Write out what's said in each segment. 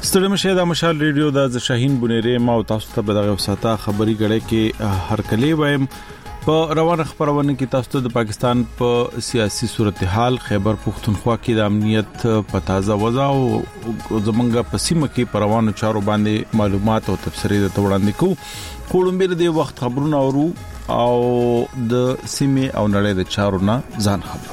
ستړي مشه د مشال ریډیو د شاهین بنيري ما او تاسو ته بدغه وساته خبري غړې کې هر کلی وایم په روانه خبرونه کې تاسو ته د پاکستان په سیاسي صورتحال خیبر پختونخوا کې د امنیت په تازه وضع او زمونږ په سیمه کې په روانو چارو باندې معلومات او تبصرې د وړاندې کوو کوړمبیر د وخت خبرونه اورو او د سیمه او نړۍ د چارو نه ځان خبرو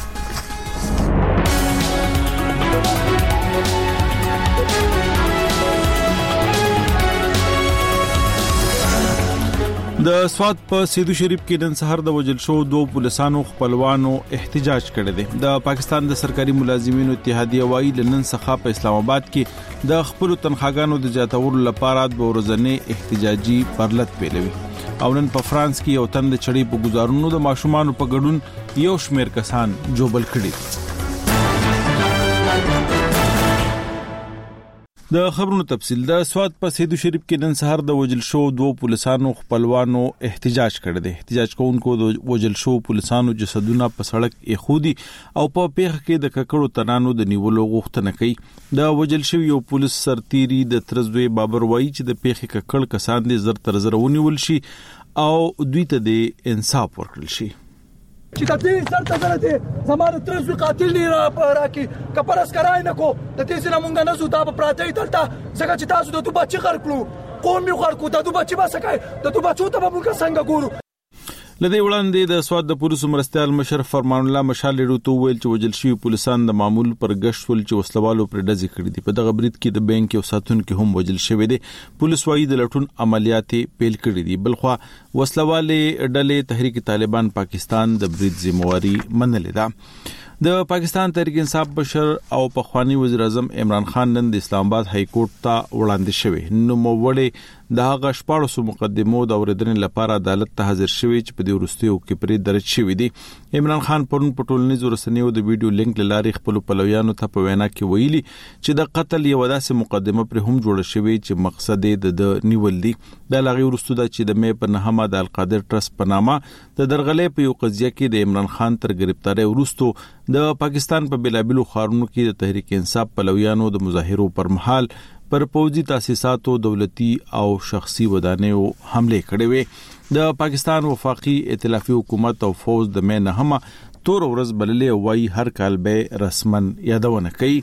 د سواد په سیدو شریف کې نن سحر د وجل شو دوه پولیسانو خپلوانو احتجاج کړی دی د پاکستان د سرکاري ملازمینو اتحادیه وايي لنن څخه په اسلام آباد کې د خپل تنخواګانو د زیاتولو لپاره د ورځنی احتجاجي پرلط پیلوي او نن په فرانس کې یو تند چړې په گزارونو د ماشومان په ګډون یو شمیر کسان جوبل کړي د خبرونو تفصیل د سواد په سیدو شریف کې نن سحر د وجل شو دوه پولیسانو خپلوانو احتجاج کړی دی احتجاج کوونکو د وجل شو پولیسانو جسدونه په سړک ایخودي او په پیښه کې د ککړو تنانو د نیولو غوښتنه کوي د وجل شو یو پولیس سرتيري د ترزوی بابر وایي چې د پیښې ککړ کسان دي زر تر زر ونیول شي او دوی ته د انصاف ورکړل شي چې د دې سر ته غلطه زماره ترزوی قاتل دی راکی کپرس کرای نه کو د دې سره مونږ نه زو تا په پراته دلته څنګه چې تاسو د تو بچی خر کړو قوم یو خر کو د تو بچی با سکای د تو بچو ته به مونږ څنګه ګورو لدی وړاندې د سواد د پولیسو مرستيال مشرف فرمان الله مشال لرو تو ویل چې وجل شي پولیسان د معمول پر غشت ول چې وسلوالو پر ډزې کړې دي په دغه برید کې د بانک او ساتون کې هم وجل شوی دي پولیس وايي د لټون عملیات پیل کړې دي بلخوا وسلوالې ډلې تحریک طالبان پاکستان د برید ذمہواری منلې ده د پاکستان تحریک انصاف بشر او پخوانی وزیر اعظم عمران خان نن د اسلام آباد های کورټ ته وړاندې شوی نو موړې د هغه شپږ مقدمو د اوریدنې لپاره عدالت ته حاضر شوی چې په دې ورستیو کې پرې درج شوی دی عمران خان پرون په ټولنیزو رسنیو د ویډیو لینک لاري خپل پلویانو ته په وینا کې ویلي چې د قتل یو داسې مقدمه پر هم جوړ شوی چې مقصد یې د نیول دی د لاغي ورستو د چې د مې په نهمه د القادر ټرست په نامه د درغلې په یو قضیه کې د عمران خان تر گرفتاری ورستو د پاکستان په بلابلو خارونو کې د تحریک انصاف پلویانو د مظاهرو پر مهال پر پوځي تاسیساتو دولتي او شخصي ودانیو حمله کړې وې د پاکستان وفاقي ائتلافي حکومت او فوج د مې نهمه تور ورځ بللې وای هر کال به رسمن یادونه کوي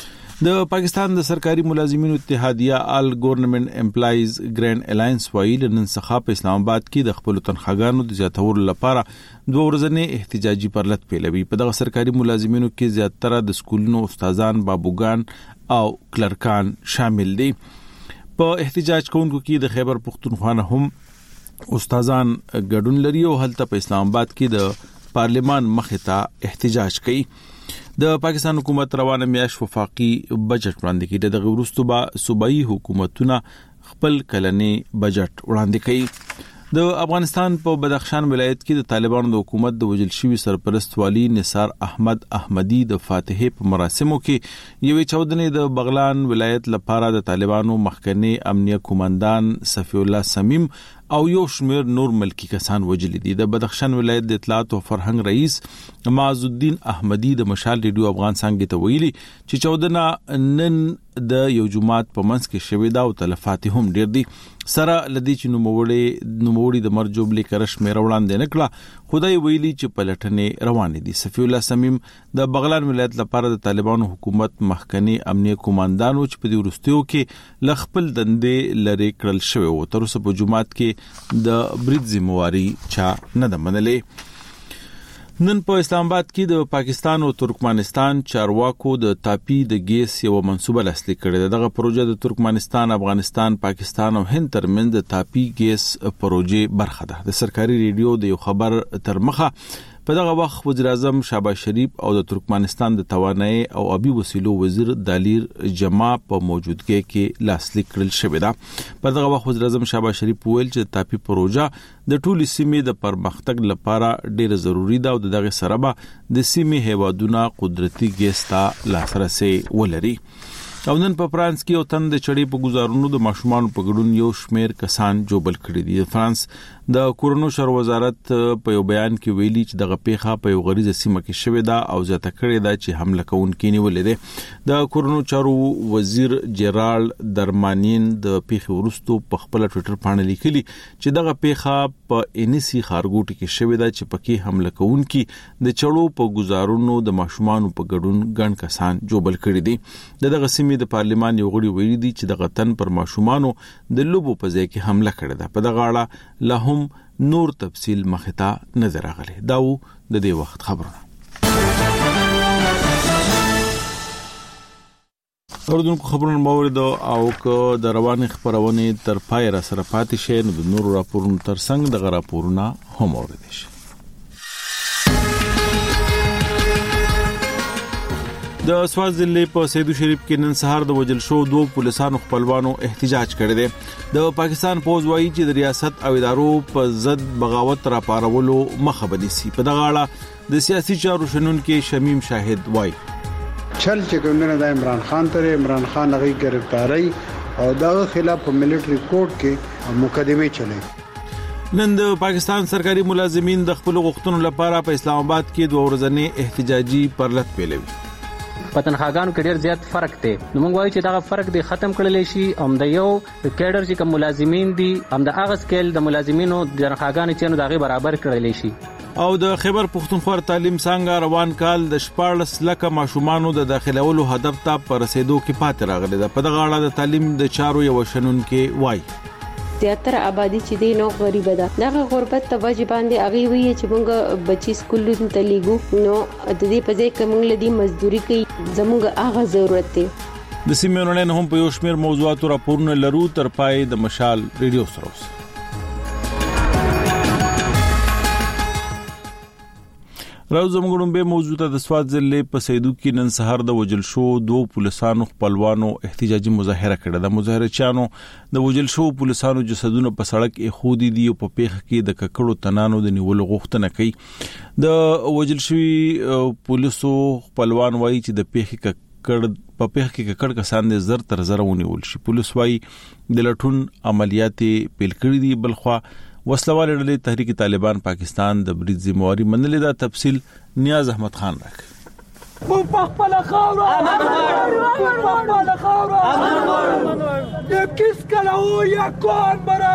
د پاکستان د سرکاري ملازمینو اتحادیه آل ګورنمنت امپلایز ګرینډ الاینس وایي نن څخه په اسلام آباد کې د خپل تنخواګانو د زیاتولو لپاره دوه ورځنی احتجاجي پرلط پیلوي په دغه سرکاري ملازمینو کې زیاتره د سکولونو استادان بابوګان او کلرکان شامل دي په احتجاج کوونکو کې د خیبر پختونخوا هم استادان ګډون لري او هلته په اسلام آباد کې د پارلیمان مخې ته احتجاج کوي د پاکستان حکومت روانه میاش وفاقي بجټ وړاندې کړي د غورستو با صوبایي حکومتونه خپل کلنی بجټ وړاندې کړي د افغانستان په بدخشان ولایت کې د طالبانو د حکومت د وجل شوی سرپرست والی نثار احمد احمدی د فاتحه په مراسمو کې یوې چودنې د بغلان ولایت لپاره د طالبانو مخکنی امنیه کمانډان صفی الله سمیم او یو شمیر نور ملکی کسان وجل دي د بدخشان ولایت د اطلاعات او فرهنګ رئیس معز الدین احمدی د مشال ریډیو افغان څنګه ته ویلي چې چودنه نن د یو جمعات په منځ کې شوې ده او تلفات هم ډېر دي سره لدی چې نوموړي د مرجوب لیکرش مې وړاندې نکړه خدای ویلي چې پلټنې روانې دي صفی الله سمیم د بغلان ولایت لپاره د طالبانو حکومت مخکنی امنیه کمانډانو چې په دې ورستیو کې لخپل دندې لری کړل شوی او تر اوسه په جمعات کې د برید ذمہواری چا نه ده منلې نن په اسلام آباد کې د پاکستان او ترکمنستان چارواکو د تاپی د ګیس یو منصوبه لاسلیک کړې دغه پروژه د ترکمنستان افغانستان پاکستان او هند ترمنځ د تاپی ګیس پروژې برخه ده د سرکاري ریډیو د یو خبر تر مخه په دغه وخت وزیر اعظم شهباز شریف او د ترکمنستان د توانایي او ابي وسیلو وزیر دالیر جما په موجودګۍ کې لاسلیک کړل شوې ده په دغه وخت وزیر اعظم شهباز شریف ویل چې تاپی پروژه د ټولي سیمې د پرمختګ لپاره ډېر ضروری ده او دغه سره به د سیمې هیوادونو قدرتي ګیس ته لاسرسي ولري او نن په فرانس کې یو تن د چړې په گزارونو د ماشومان په ګډون یو شمیر کسان جوبل کړي دي. فرانس د کورونو شر وزارت په یو بیان کې ویلي چې دغه پیښه په یو غریزه سیمه کې شوې ده او زیاته کړې ده چې حمله کوونکي نیولې ده. د کورونو چارو وزیر جرال درمانین د پیښې وروسته په خپل ټوئیټر باندې لیکلي چې دغه پیښه په انسی خارګوټي کې شوې ده چې پکې حمله کوونکي د چړو په گزارونو د ماشومان په ګډون ګڼ کسان جوبل کړي دي. دغه سیمه د پارلیمان یو غړي ویلي دي چې دغه تن پر ماشومانو د لوبو په ځای کې حمله کړې ده. په دغه اړه لا هم نور تفصیل مخته نظر راغلی. دا و د دې وخت خبرونه. اوردونکو خبرونه مورد او که د رواني خبرونه تر پای را سره پاتې شي نو د نور راپورونو ترڅنګ د راپورونه هم اوریدل شي. د سوازلې په سیدو شریف کې نن سهار د وجل شو 2 پولیسانو خپلوانو احتجاج کړی دی. د پاکستان فوج وایي چې د ریاست او ادارو په ضد بغاوت را پارولو مخه بنسي. په دغه اړه د سیاسي چارو شنونکو شمیم شاهد وایي چل چې ګوندونه د عمران خان تر عمران خان هغه گرفتاری او دغه خلاف په ملټری کورټ کې مقدمه چلے. نن د پاکستان سرکاري ملازمین د خپل غوښتنو لپاره په اسلام آباد کې 2 ورځې احتجاجي پرلط پیلوي. پتنخواګانو کې ډیر زیات فرق دی. نو موږ وایو چې دا فرق دی ختم کړل شي. د یو کیډر چې کوم ملازمین دي هم د اغه سکیل د ملازمینو د تنخواګانو چې نو دغه برابر کړل شي. او د خیبر پختونخوا تعلیم څنګه روان کال د 14 لک ماشومانو د داخلولو هدف ته پر رسیدو کې پاتې راغلي ده. په دغه اړه د تعلیم د چارو یو شنونکو وایي زیاتره آبادی چې دی نو غریب ده. دغه غربت ته وجه باندې اغي وی چې موږ بچی سکولونو ته لیګو نو د دې په ځای کې موږ لدی مزدوري کوي زموږ اغه ضرورت دی. د سیمونن هم په یو شمیر موضوعاتو راپورونه لرو تر پای د مشال ریډیو سره اوس. راوزم غړم به موضوعه د سوازلې په سیدو کې نن سهار د وجل شو 2 پولیسانو خپلوانو احتجاجي مظاهره کړه. د مظاهره چانو د وجل شو پولیسانو جسدونه په سړک خودي دي او په پیښه کې د ککړو تنانو د نیولو غوښتنه کوي. د وجل شوی پولیسو خپلوان وایي چې د پیښه په پیښه کې ککړ کسان د زر تر زر ونیول شي. پولیس وایي د لټون عملیات پیل کړي دي. بلخوا وسلواله ډلې تحریک طالبان پاکستان د برید ذمہواری منلې ده. تفصیل نیاز احمد خان راکړي. مون پخپل خاور پخپل خاور د کس کله او یا کون مرا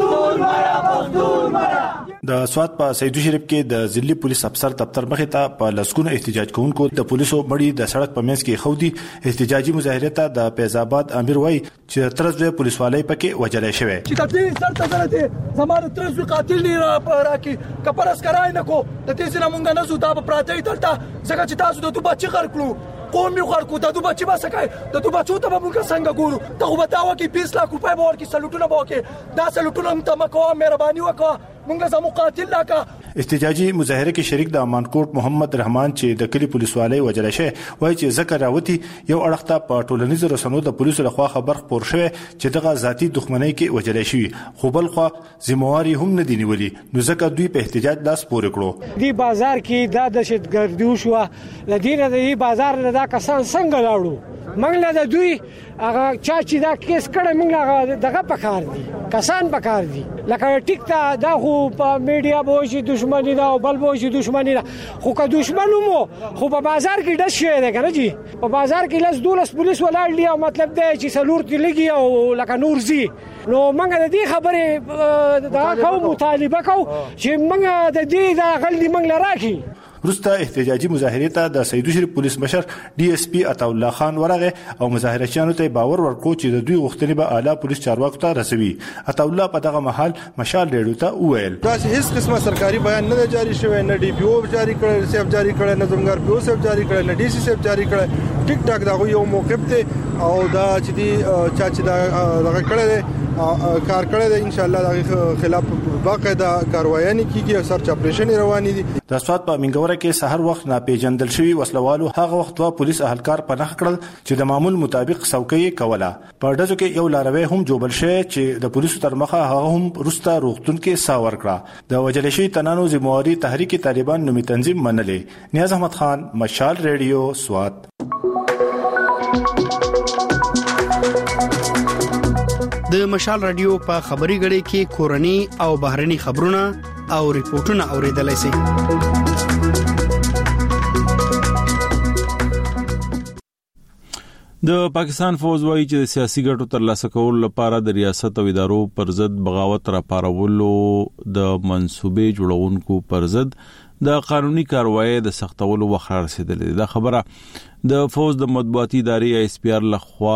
مخدور مرا. د سوات په سیدو شریف کې د ضلعي پولیس افسر دفتر مخې ته په لسکونو احتجاج کوونکو د پولیسو مړي د سړک په منځ کې خودي احتجاجي مظاهره ته د فیض آباد امیر وای چې ترځوي پولیسوالۍ پکې وجلې شوی. چې د دې سر ته درته زماره ترځوي قاتل نه راکی کپرس کرای نه کو د دې سره مونږ نه زو دا په پراته تلتا ځکه چې تاسو د تو بچی خرکلو قوم یو خرکو د تو بچی باسکای د تو بچو ته مونږ څنګه ګورو ته وبتاو کې 20 لک روپے به ورکی سلوټونه به کې دا سلوټونه هم ته مکو مهرباني وکړه مونږ زمو قاتل لاکا. احتجاجي مظاهره کې شریک د امانکوټ محمد رحمان چې د کلی پولیسوالۍ وجل شي وایي چې ذکر راوتی یو اړخته په ټولنیزو رسنیو د پولیسو لخوا خبر خپور شوی چې دغه ذاتی دښمنۍ کې وجل شي خو بل خو ذمہواری هم نه دی نیولي نو ځکه دوی په احتجاج لاس پورې کړو. دی بازار کې دا دهشتګردي وشو لدینه د بازار نه دا کسان څنګه لاړو منګله د دوی هغه چا چې دا کیس کړه منګله دغه پکار دي کسان پکار دي لکه ټیک ته دا خو په میډیا بوشي دښمنی دا او بل بوشي دښمنی دا خو که دښمنو مو خو په بازار کې ډش شي دا کنه جی په بازار کې لس دولس پولیس ولاړ دي او مطلب دا چې سلور تی لګي او لکه نور زی نو منګه د دې خبره دا کوم مطالبه کو چې منګه د دې دا غلطي منګله راکې. وروسته احتجاجي مظاهره ته د سیدو شریف پولیس مشر ډي اس پی عطا الله خان ورغه او مظاهرچیانو ته باور ورکړ چې د دوی غوښتنې به اعلی پولیس چارواکو ته رسوي. عطا الله په دغه محل مشال ریډیو ته وویل دا هیڅ قسمه سرکاري بیان نه جاری شوی نه ډي پی او جاری کړل سیف جاری کړل نه زمګار پی او سیف جاری کړل نه ډي سي سیف جاری کړل ټیک ټاک دا یو موقف ته او دا چې دی چا چې دا دغه کړل کار کړی دی ان شاء الله د خلاف باقاعده کاروایي کیږي او سرچ اپریشن رواني دي. د سوات په منګوره کې سحر وخت ناپېژندل شوی وسلوالو هغه وخت وا پولیس اهلکار په نخ کړل چې د معمول مطابق څوکۍ کوله. په ډزو کې یو لاروي هم جوبل شي چې د پولیسو تر مخه هغه هم روستا روغتون کې ساور کړه. د وجل شي تنانو ذمہواری تحریک طالبان نومي تنظیم منلې. نیاز احمد خان مشال ریډیو سوات. د مشال رادیو په خبري غړي کې کورني او بهرني خبرونه او ریپورتونه اوریدلای شئ. د پاکستان فوج وايي چې د سیاسي ګټو ترلاسه کولو لپاره د ریاست او ادارو پر ضد بغاوت راپارولو د منسوبې جوړونکو پر ضد د قانوني کاروایی د سختولو وخت رسیدلې. دا خبره د فوج د مطبوعاتي ادارې ISPR لخوا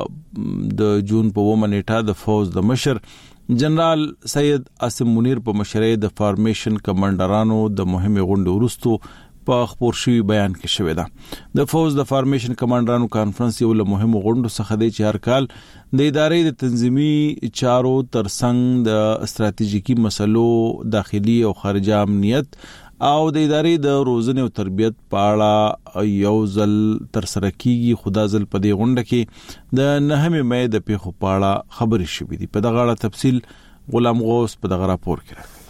د جون په 9 نیټه د فوج د مشر جنرال سید عاصم منیر په مشرۍ د فارمیشن کمانډرانو د مهمه غونډې وروسته په خبر شوی بیان کې شوی ده. د فوج د فارمیشن کمانډرانو کانفرنس یو له مهمو غونډو څخه دی چې هر کال د ادارې د تنظیمي چارو ترڅنګ د استراتیژیکي مسلو داخلي او خارجي امنیت او د ادارې د روزنې او تربیت په اړه یو ځل تر سره کیږي. خدا ځل په دې غونډه کې د 9 مې د پیښو په اړه خبرې شوې دي. په دغه اړه تفصیل غلام غوث په دغه راپور کې راغلی.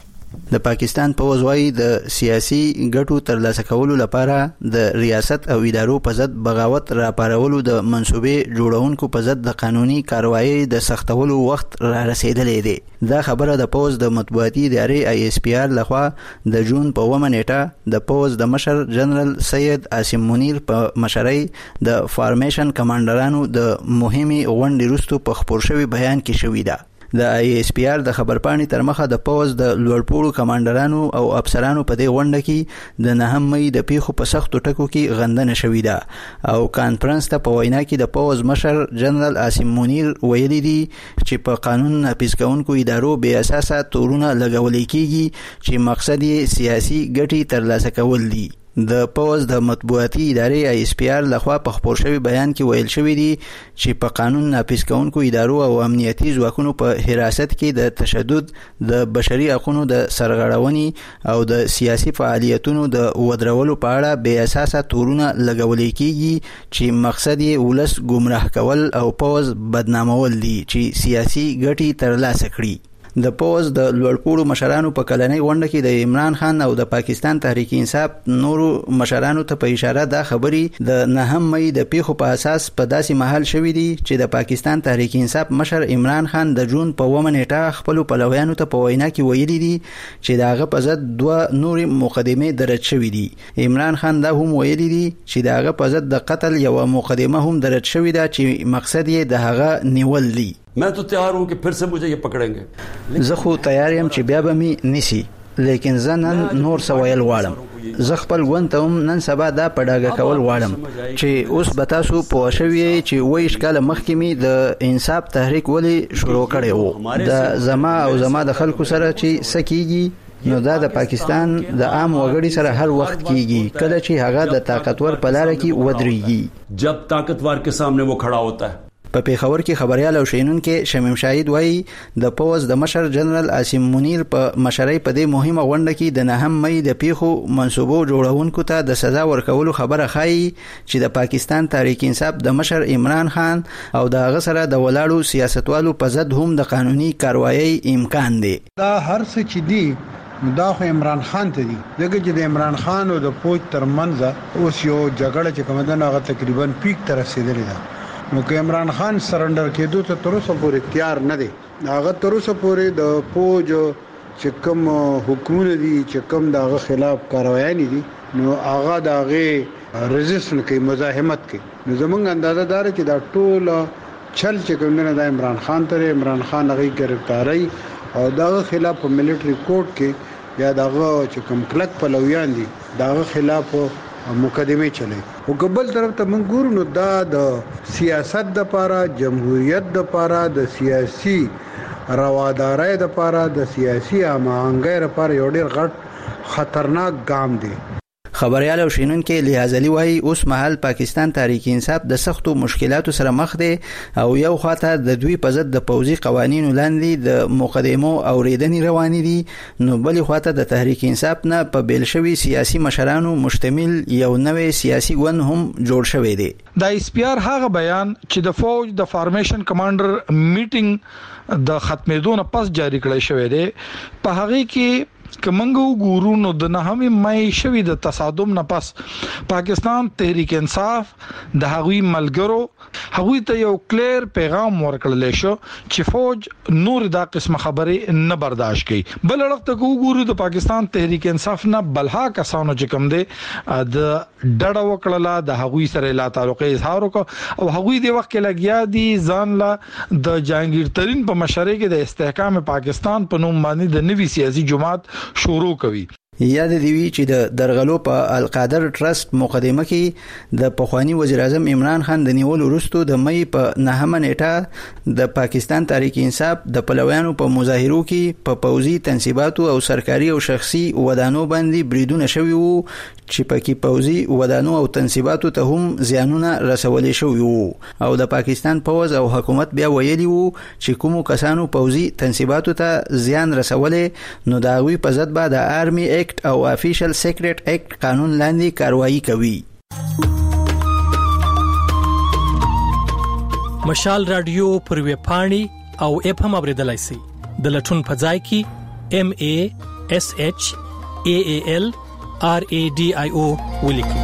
د پاکستان پوځ وايي د سیاسي ګټو ترلاسه کولو لپاره د ریاست او ادارو په ضد بغاوت راپارولو د منسوبې جوړونکو په ضد د قانوني کاروایی د سختولو وخت را رسیدلې دی. دا خبره د پوځ د مطبوعاتي ادارې ISPR لخوا د جون په 9 نیټه د پوځ د مشر جنرال سید عاصم منیر په مشرۍ د فارمیشن کمانډرانو د مهمه غونډې وروسته په خبر شوی بیان کې شوې ده. د ISPR د خبرپاڼې تر مخه د پوځ د لوړپوړو کمانډرانو او افسرانو په دې غونډه کې د 9 مې د پیښو په سختو ټکو کې غندنه شوې ده او کانفرنس ته په وینا کې د پوځ مشر جنرال عاصم منیر ویلي دي چې په قانون نافذ کوونکو ادارو بې اساسه تورونه لګول کېږي چې مقصد یې سیاسي ګټې ترلاسه کول دي. د پوځ د مطبوعاتي ادارې ISPR لخوا په خبر شوی بیان کې ویل شوی دی چې په قانون نافذ کوونکو ادارو او امنیتي ځواکونو په حراست کې د تشدد، د بشري حقوقو د سرغړونې او د سیاسي فعالیتونو د ودرولو په اړه بې اساسه تورونه لګول کېږي چې مقصد یې ولس گمراه کول او پوځ بدنامول دي چې سیاسي ګټې ترلاسه کړي. د پوز د لوړپوړو مشرانو په کلنۍ غونډه کې د عمران خان او د پاکستان تحریک انصاف نورو مشرانو ته په اشاره دا خبرې د 9 مې د پیښو په اساس په داسې محل شوې دي چې د پاکستان تحریک انصاف مشر عمران خان د جون په 9 نیټه خپل پلویانو ته په وینا کې ویلي دي چې داغه په ضد 2 نوري مقدمه درج شوې دي. عمران خان دا هم ویلي دي چې داغه په ضد د قتل یو مقدمه هم درج شوې ده چې مقصد یې د هغه نیول دي. मैं तो तैयार हूं कि फिर से मुझे ये पकड़ेंगे. زه خو تیار یم چې بیا به می نسی، لیکن زه نن نور سوایل غواړم. زه خپل ګوند ته هم نن سبا دا پډاګه کول غواړم چې اوس به تاسو پوه شوي چې وایي کاله مخکې می د انصاف تحریک ولی شروع کړی وو. د زما او زما د خلکو سره چې سکیږي نو دا د پاکستان د عام وګړي سره هر وخت کیږي کله چې هغه د طاقتور په لار کې ودرېږي. जब ताकतवर के सामने वो खड़ा होता है. په پیښور کې خبريال او شینونکو شمیم شاهد وایي د پوز د مشر جنرال عاصم منیر په مشرۍ په دې مهمه غونډه کې د 9 مې د پیښو منسوبو جوړونکو ته د سزا ورکولو خبره خایي چې د پاکستان تحریک انصاف د مشر عمران خان او د هغه سره د ولاړو سیاستوالو په ضد هم د قانوني کاروایی امکان دی. دا هر څه چې دی دا خو عمران خان ته دی دغه چې د عمران خان او د پوج ترمنځ اوس یو جګړه چې کومه ده هغه تقریبا پیک ته رسیدلې ده. نو که عمران خان سرندر کېدو ته تر اوسه پورې تیار نه دی. هغه تر اوسه پورې د پوج چې کوم حکومت دي چې کوم دغه خلاف کاروایي دي نو هغه دغه ریزیسټنس کوي، مزاحمت کوي. نو زمونږ اندازه دار چې دا ټول چل چې کوم نه د عمران خان ته عمران خان هغه گرفتاری او دغه خلاف په ملټری کورټ کې یا دغه چې کوم کلک پلویان دي دغه خلاف مقدمه چلی. او قبل طرف ته موږ ګورو نو دا د سیاست د لپاره، جمهوریت د لپاره، د سیاسي روادارۍ د لپاره، د سیاسي هماهنګۍ لپاره یو ډیر غټ خطرناک ګام دی. خبريال او شینونکو لیازلی وایي اوس مهال پاکستان تحریک انصاف د سختو مشکلاتو سره مخ دی او یو خاطر د دوی په ضد د پوځي قوانینو لاندې د مقدمو او ریدنې روانې دي، نو بل خاطر د تحریک انصاف نه په بیلشوي سیاسي مشرانو مشتمل یو نوې سیاسي ګوند هم جوړ شوی دی. د ISPR هغه بیان چې د فوج د فارمیشن کمانډر میټینګ د ختمېدو نه پس جاری کړی شوی دی په هغه کې کمنګو ګورو نو د نهمه مې شوی د تصادم نه پس پاکستان تحریک انصاف د هغوی ملګرو هغوی ته یو کلیر پیغام ورکړل شو چې فوج نور دا قسم خبرې نه برداشت کوي. بل وخت ګورو د پاکستان تحریک انصاف نه بلها کسانو چې کوم دي د ډډه وکړه د هغوی سره لا تعلق اظهار وکړ او هغوی د وخت کې لګیا دي ځان لا د جهانگیر ترين په مشرۍ کې د استحکام پاکستان په نوم باندې د نوي سیاسي جماعت شروع کوي. یاد دی وی چې د درغلو په القادر ټرست مقدمه کې د پخوانی وزیر اعظم عمران خان د نیول وروسته د مې په 9 نیټه د پاکستان تحریک انصاف د پلویانو په مظاهرو کې په پوځي تنصیباتو او سرکاري او شخصي ودانو باندې بریدونه شوي وو چې پکې پوځي ودانو او تنصیباتو ته هم زیانونه رسولې شوي وو او د پاکستان پوځ او حکومت بیا ویلي وو چې کومو کسانو پوځي تنصیباتو ته زیان رسولې نو دا غوي په ضد به د آرمي او افیشل سیکریټ اکټ قانون لاندې کاروایی کوي. مشال رادیو پر ویب پاڼې او اپ هم اوریدلای شئ. د لټون په ځای کې MASHAALRADIO ولیکئ.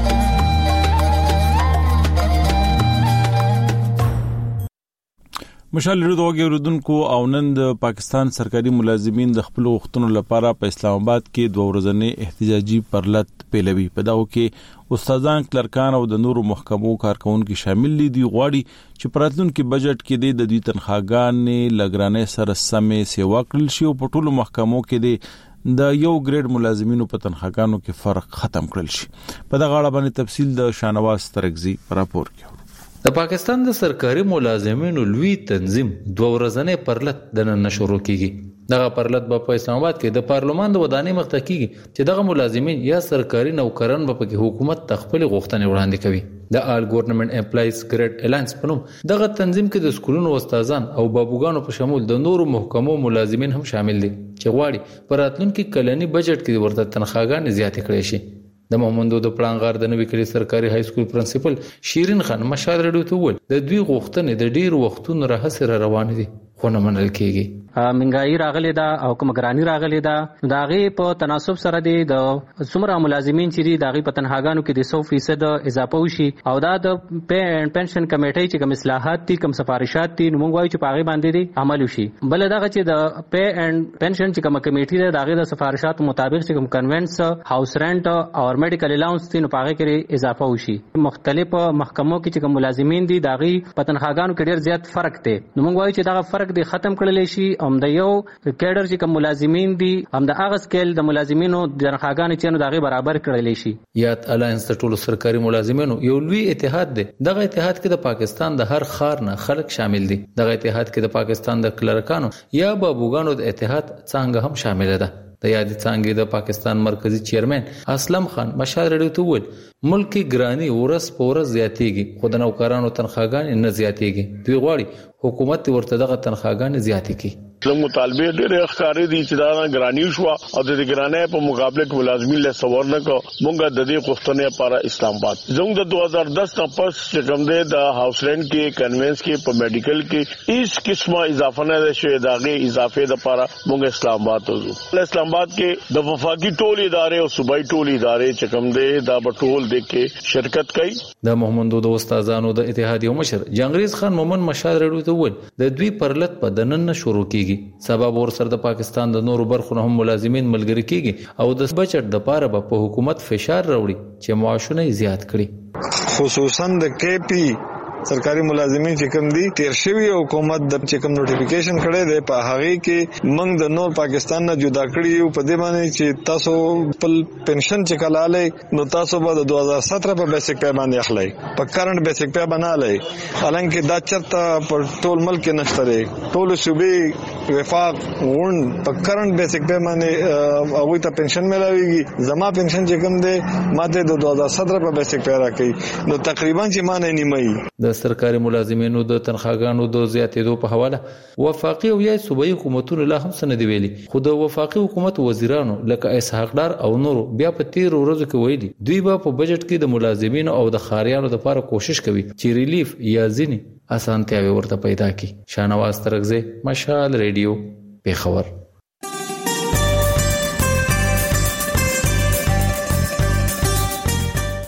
مشال رادیو اوریدونکو او نن د پاکستان سرکاري ملازمین د خپل غوښتنو لپاره په اسلام آباد کې 2 ورځې احتجاجي پرلط پیلوي. په داو کې استادان، کلرکان او د نورو محکمو کارکونکو شامل دي. غواړي چې پراتلونکو بجټ کې د دوی تنخواګانې لګرانې سره سمې سیوا کړل شي او په ټولو محکمو کې د یو ګریډ ملازمینو په تنخواګانو کې فرق ختم کړل شي. په دغه اړه باندې تفصیل د شانواز ترکزی راپور کې. د پاکستان د سرکاري ملازمینو لوی تنظیم 2 ورځې پرلط د نن شروع کیږي. دغه پرلط په اسلام آباد کې د پارلمان د ودانۍ مخ ته کیږي چې دغه ملازمین یا سرکاري نوکران په کې حکومت تخپل غوښتنې وړاندې کوي. د آل ګورنمنت امپلایز ګریډ الانس په نوم دغه تنظیم کې د سکولونو استادان او بابوګانو په شمول د نورو محکمو ملازمین هم شامل دي چې غواړي په راتلونکي کلني بجټ کې ورته تنخواګانې زیاتې کړي شي. د محمدو د پلانغار د نوې کلی سرکاري های سکول پرنسپل شیرین خان مشال رډو ته ول د دوی غوښتنې د ډیر وختونو راهسره روان دي خو نه منل کېږي. منګای راغلی دا او کومګرانی راغلی دا داغه په تناسب سره دی د څومره ملازمین چې دی داغه په تنخواګانو کې د 100% اضافه وشي او دا د پی اینڈ پنشن کمیټې چې کوم اصلاحات دي کوم سفارشات دي نو موږ وایو چې پاغي باندې دی عمل وشي. بل داغه چې د پی اینڈ پنشن چې کوم کمیټې دی داغه د سفارشات مطابق چې کوم کنونس هاوس رنٹ او میډیکل الاونس دي نو پاغي کې اضافه وشي. مختلف محکمو کې چې کوم ملازمین دي داغه په تنخواګانو کې ډیر زیات فرق دی نو موږ وایو چې دا فرق دی ختم کړل شي. هم د یو کیډر چې کوم ملازمین دي هم د هغه سکیل د ملازمینو د تنخواګانې چې نو دغه برابر کړل شي. یاد الاینس د ټولو سرکاري ملازمینو یو لوی اتحاد دی. دغه اتحاد کې د پاکستان د هر خار نه خلک شامل دي. دغه اتحاد کې د پاکستان د کلرکانو یا بابوګانو د اتحاد څنګه هم شامل ده. د یادې څنګه د پاکستان مرکزی چیرمن اسلم خان مشال رډو ته ول ملکی ګرانی ورس پورس زیاتېږي خو د نوکرانو تنخواګانې نه زیاتېږي. دوی غواړي حکومت ورته دغه تنخواګانې زیاتې کړي. مطالبه ډېر ښکارې دي چې دا ګرانی شو او د ګرانۍ په مقابله کې ملازمین له سوور نه کو مونږه د دې غوښتنې لپاره اسلام آباد زموږ د 2010 نه پس چې کوم د هاوس رنٹ کې کنوینس کې په میډیکل کې هیڅ قسمه اضافه نه شوی داغه اضافه لپاره مونږ اسلام آباد وځو. اسلام آباد کې د وفاقي ټول ادارې او صوبایي ټول ادارې چې کوم دا بټول د کې شرکت کوي. د محمدو د استادانو د اتحادیو مشر جنگریز خان مومن مشال رډو ته ول د دوی پرلط په دنن شروع کیږي. سبب ورسره د پاکستان د نورو برخو هم ملازمین ملګری کیږي او د بجټ د پاره په حکومت فشار راوړي چې معاشونه زیات کړي. خصوصا د کې پی سرکاري ملازمین چې کوم دي تیر شوی حکومت د چې کوم نوټیفیکیشن کړي دی په هغه کې موږ د نور پاکستان نه جدا کړی یو په دې باندې چې تاسو خپل پنشن چې کلاله نو تاسو به د 2017 په بیسیک پی باندې اخلي په کرنٹ بیسیک پی بنالای حالانکه دا چرته په ټول ملک نشته لري. ټول صوبې وفاق ون په کرنٹ بیسیک پی باندې هغه ته پنشن ملاويږي. زما پنشن چې کوم دی ماته د 2017 په بیسیک پی راکې نو تقریبا چې مانه نیمه د سرکاري ملازمینو د تنخواګانو د زیاتېدو په حواله وفاقي او یا صوبایي حکومتونو لا هم سند ویلي خو د وفاقي حکومت وزیرانو لکه اسحاق ډار او نورو بیا په 13 ورځو کې ویلي دوی به په بجټ کې د ملازمینو او د خاریانو لپاره کوشش کوي چې ریلیف یا ځینی اسانتیاوي ورته پیدا کړي. شانواز ترکزی مشال ریډیو پیښور.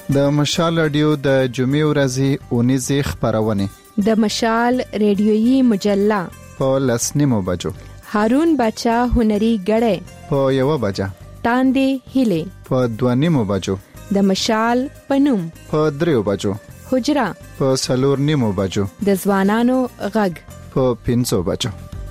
د مشال رادیو د جمعې ورځې اونیزه خبرونه د مشال ریډیویي مجله په 10:30 بجو هارون بچا هنري غړې په 1 بجه تاندې هله په 2:30 بجو د مشال پنوم په 3 بجو حجرا په 4:30 بجو د ځوانانو غږ په 5 بجو.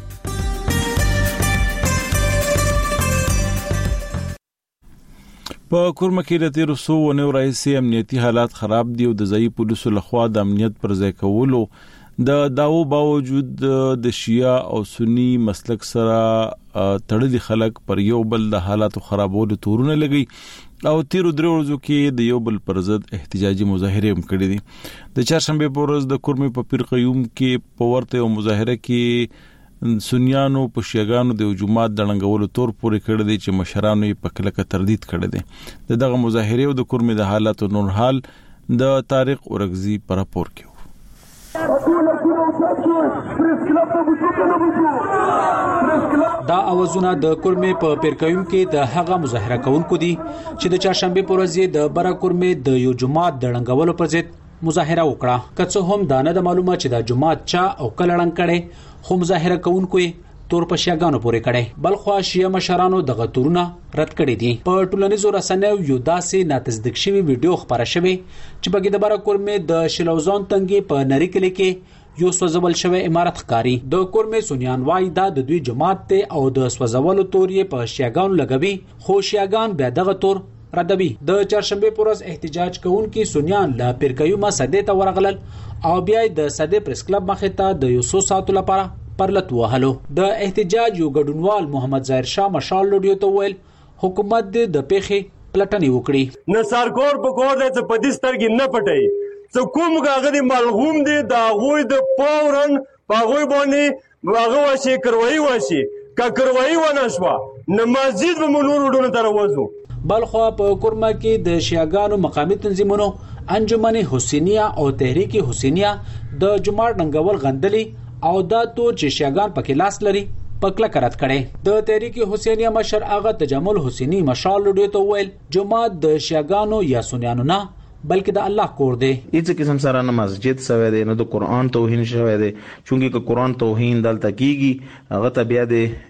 په کورمه کې د تیر سو ونو راځي امنیتي حالات خراب دي او د ځای پولیسو لخوا د امنیت پر ځای کولو د داو باوجود د شیعه او سنی مسلک سره تړلي خلک پر یو بل د حالاتو خرابولو تورونه لګي او تیر درو ورځو کې د یو بل پر ضد احتجاجي مظاهره هم کړې دي. د چهارشنبه په ورځ د کورمه په پیر قیوم کې په ورته یو مظاهره کې سنیانو په شیعاګانو د جمعات د لنګولو تور پورې کړی دی چې مشرانو یې په کلکه تردید کړی دی. دغه مظاهره او د کورمه د حالاتو نور حال د طارق اورغزي پر راپور کې دا اوازونه د کورمه په پیرکوم کې د هغه مظاهره کوونکو دي چې د چهارشنبه په ورځ د برا کورمه د یو جمعات د لنګولو پر ضد مظاهره وکړه. که څه هم دانه د معلومه چې د جمعات چا او کلړن کړي خو مظاهره کوونکو تور په شیعاګانو پورې کړي. بلخو شیعه مشرانو دغه تورونه رد کړي دي. په ټولنیزو رسنیو یو داسې ناتصدیق شوی ویډیو خبره شوی چې په کې د برا کورمه د شلوزون تنګي په نری کلی کې یو سوځول شوی امارت ښکاری. د کورمه سنیان وای دا د دوی جماعت ته او د سوځولو تورې په شیعاګانو لګوي خو شیعاګان بیا دغه تور ردوی. د چهارشنبه پر ورځ احتجاج کوونکي سنیان لا پیرکیومه سده ته ورغلل او بیا د سده پریس کلب مخې ته د 100 ساعتو لپاره پرلط وهلو. د احتجاج یو ګډونوال محمد ظاهر شاه مشال لوډیو ته ویل حکومت د پیخي پلټنې وکړي. نثارګور په کور د پدیسترګ نه پټي څو کوم غاغدي ملغوم دي دا غوي د پاورن باغوي باندې باغه وشي کروي وشي کا کروي ونشوا نمازید به منور ډونه تر وځو. بلخو په کورمه کې د شیعاګانو مقامی تنظیمونو انجمن حسینیه او تحریک حسینیه د جمعات ننګول غندلي او دا تو چې شیعاګان پکې لاس لري پکله کرت کړي. د تحریک حسینیه مشر اغا تجمل حسینی مشال لوډیو ته ویل جمعات د شیعاګانو یا سنیانو نه بلکې د الله کور دی. هیڅ قسم سره نه مسجد سوي دی نه د قران توهین شوی دی چونګې که قران توهین دلته کیږي هغه ته بیا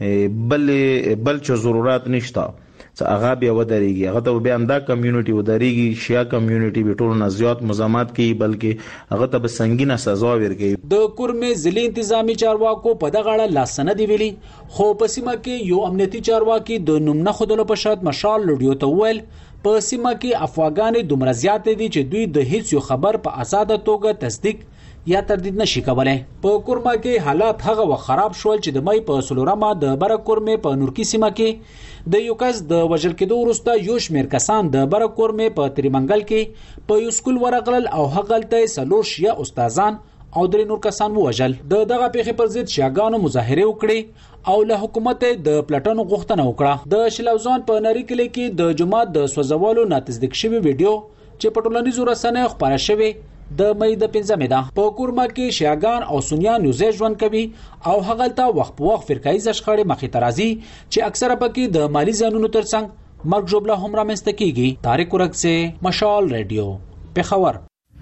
دی بل چې ضرورت نشته هغه بیا ودرېږي هغه ته بیا انده کمیونټي ودرېږي شیا کمیونټي به ټول نه زیات مزامات کوي بلکې هغه ته به سنگینه سزا ورکړي. د کورمه ضلع انتظامی چارواکو په دغه اړه لاسنه دی ویلي خو په سیمه کې یو امنیتي چارواکي د نوم نه خودلو په شرط مشال لوډیو ته ویل په سیمه کې افغانان دومره زیات دي چې دوی د هیڅ یو خبر په آزاد توګه تصدیق یا تردید نشي کولای. په کورمه کې حالات هغه و خراب شول چې د مې په سلورمه د بر کورمه په نورکی سیمه کې د یو کس د وژل کېدو وروسته یو شمېر کسان د بر کورمه په تریمنګل کې په یو سکول ورغلل او هغلته سلور شیا استادان او درې نور کسان وژل. دغه پیښې پر ضد شیعاګانو مظاهره وکړي او له حکومت د پلټنو غوښتنه وکړه. د شلوزون په نری کلی کې د جمعات د سوځولو ناتصدیق شوی ویډیو چې په ټولنیزو رسنیو خبره شوی د مې د 15 ده. په کورمه کې شیعاګان او سنیان یو ځای ژوند کوي او هغلته وخت په وخت فرقایي ځشخړې مخې ته راځي چې اکثره پکې د مالی زیانونو ترڅنګ مرګ ژوبله هم رامنځته کیږي. طارق اورغزي مشال ریډیو پېښور.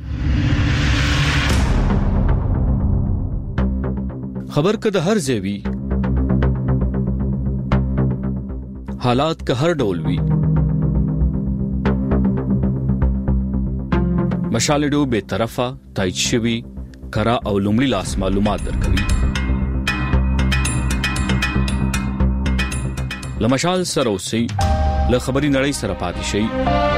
خبر کده هر ځای وي حالات که هر ډول وي مشال ډو به طرفه تایید شوی کرا او لومړی لاس معلومات درکوي. لمشال سره اوسئ له خبري نړۍ سره پاتې شئ.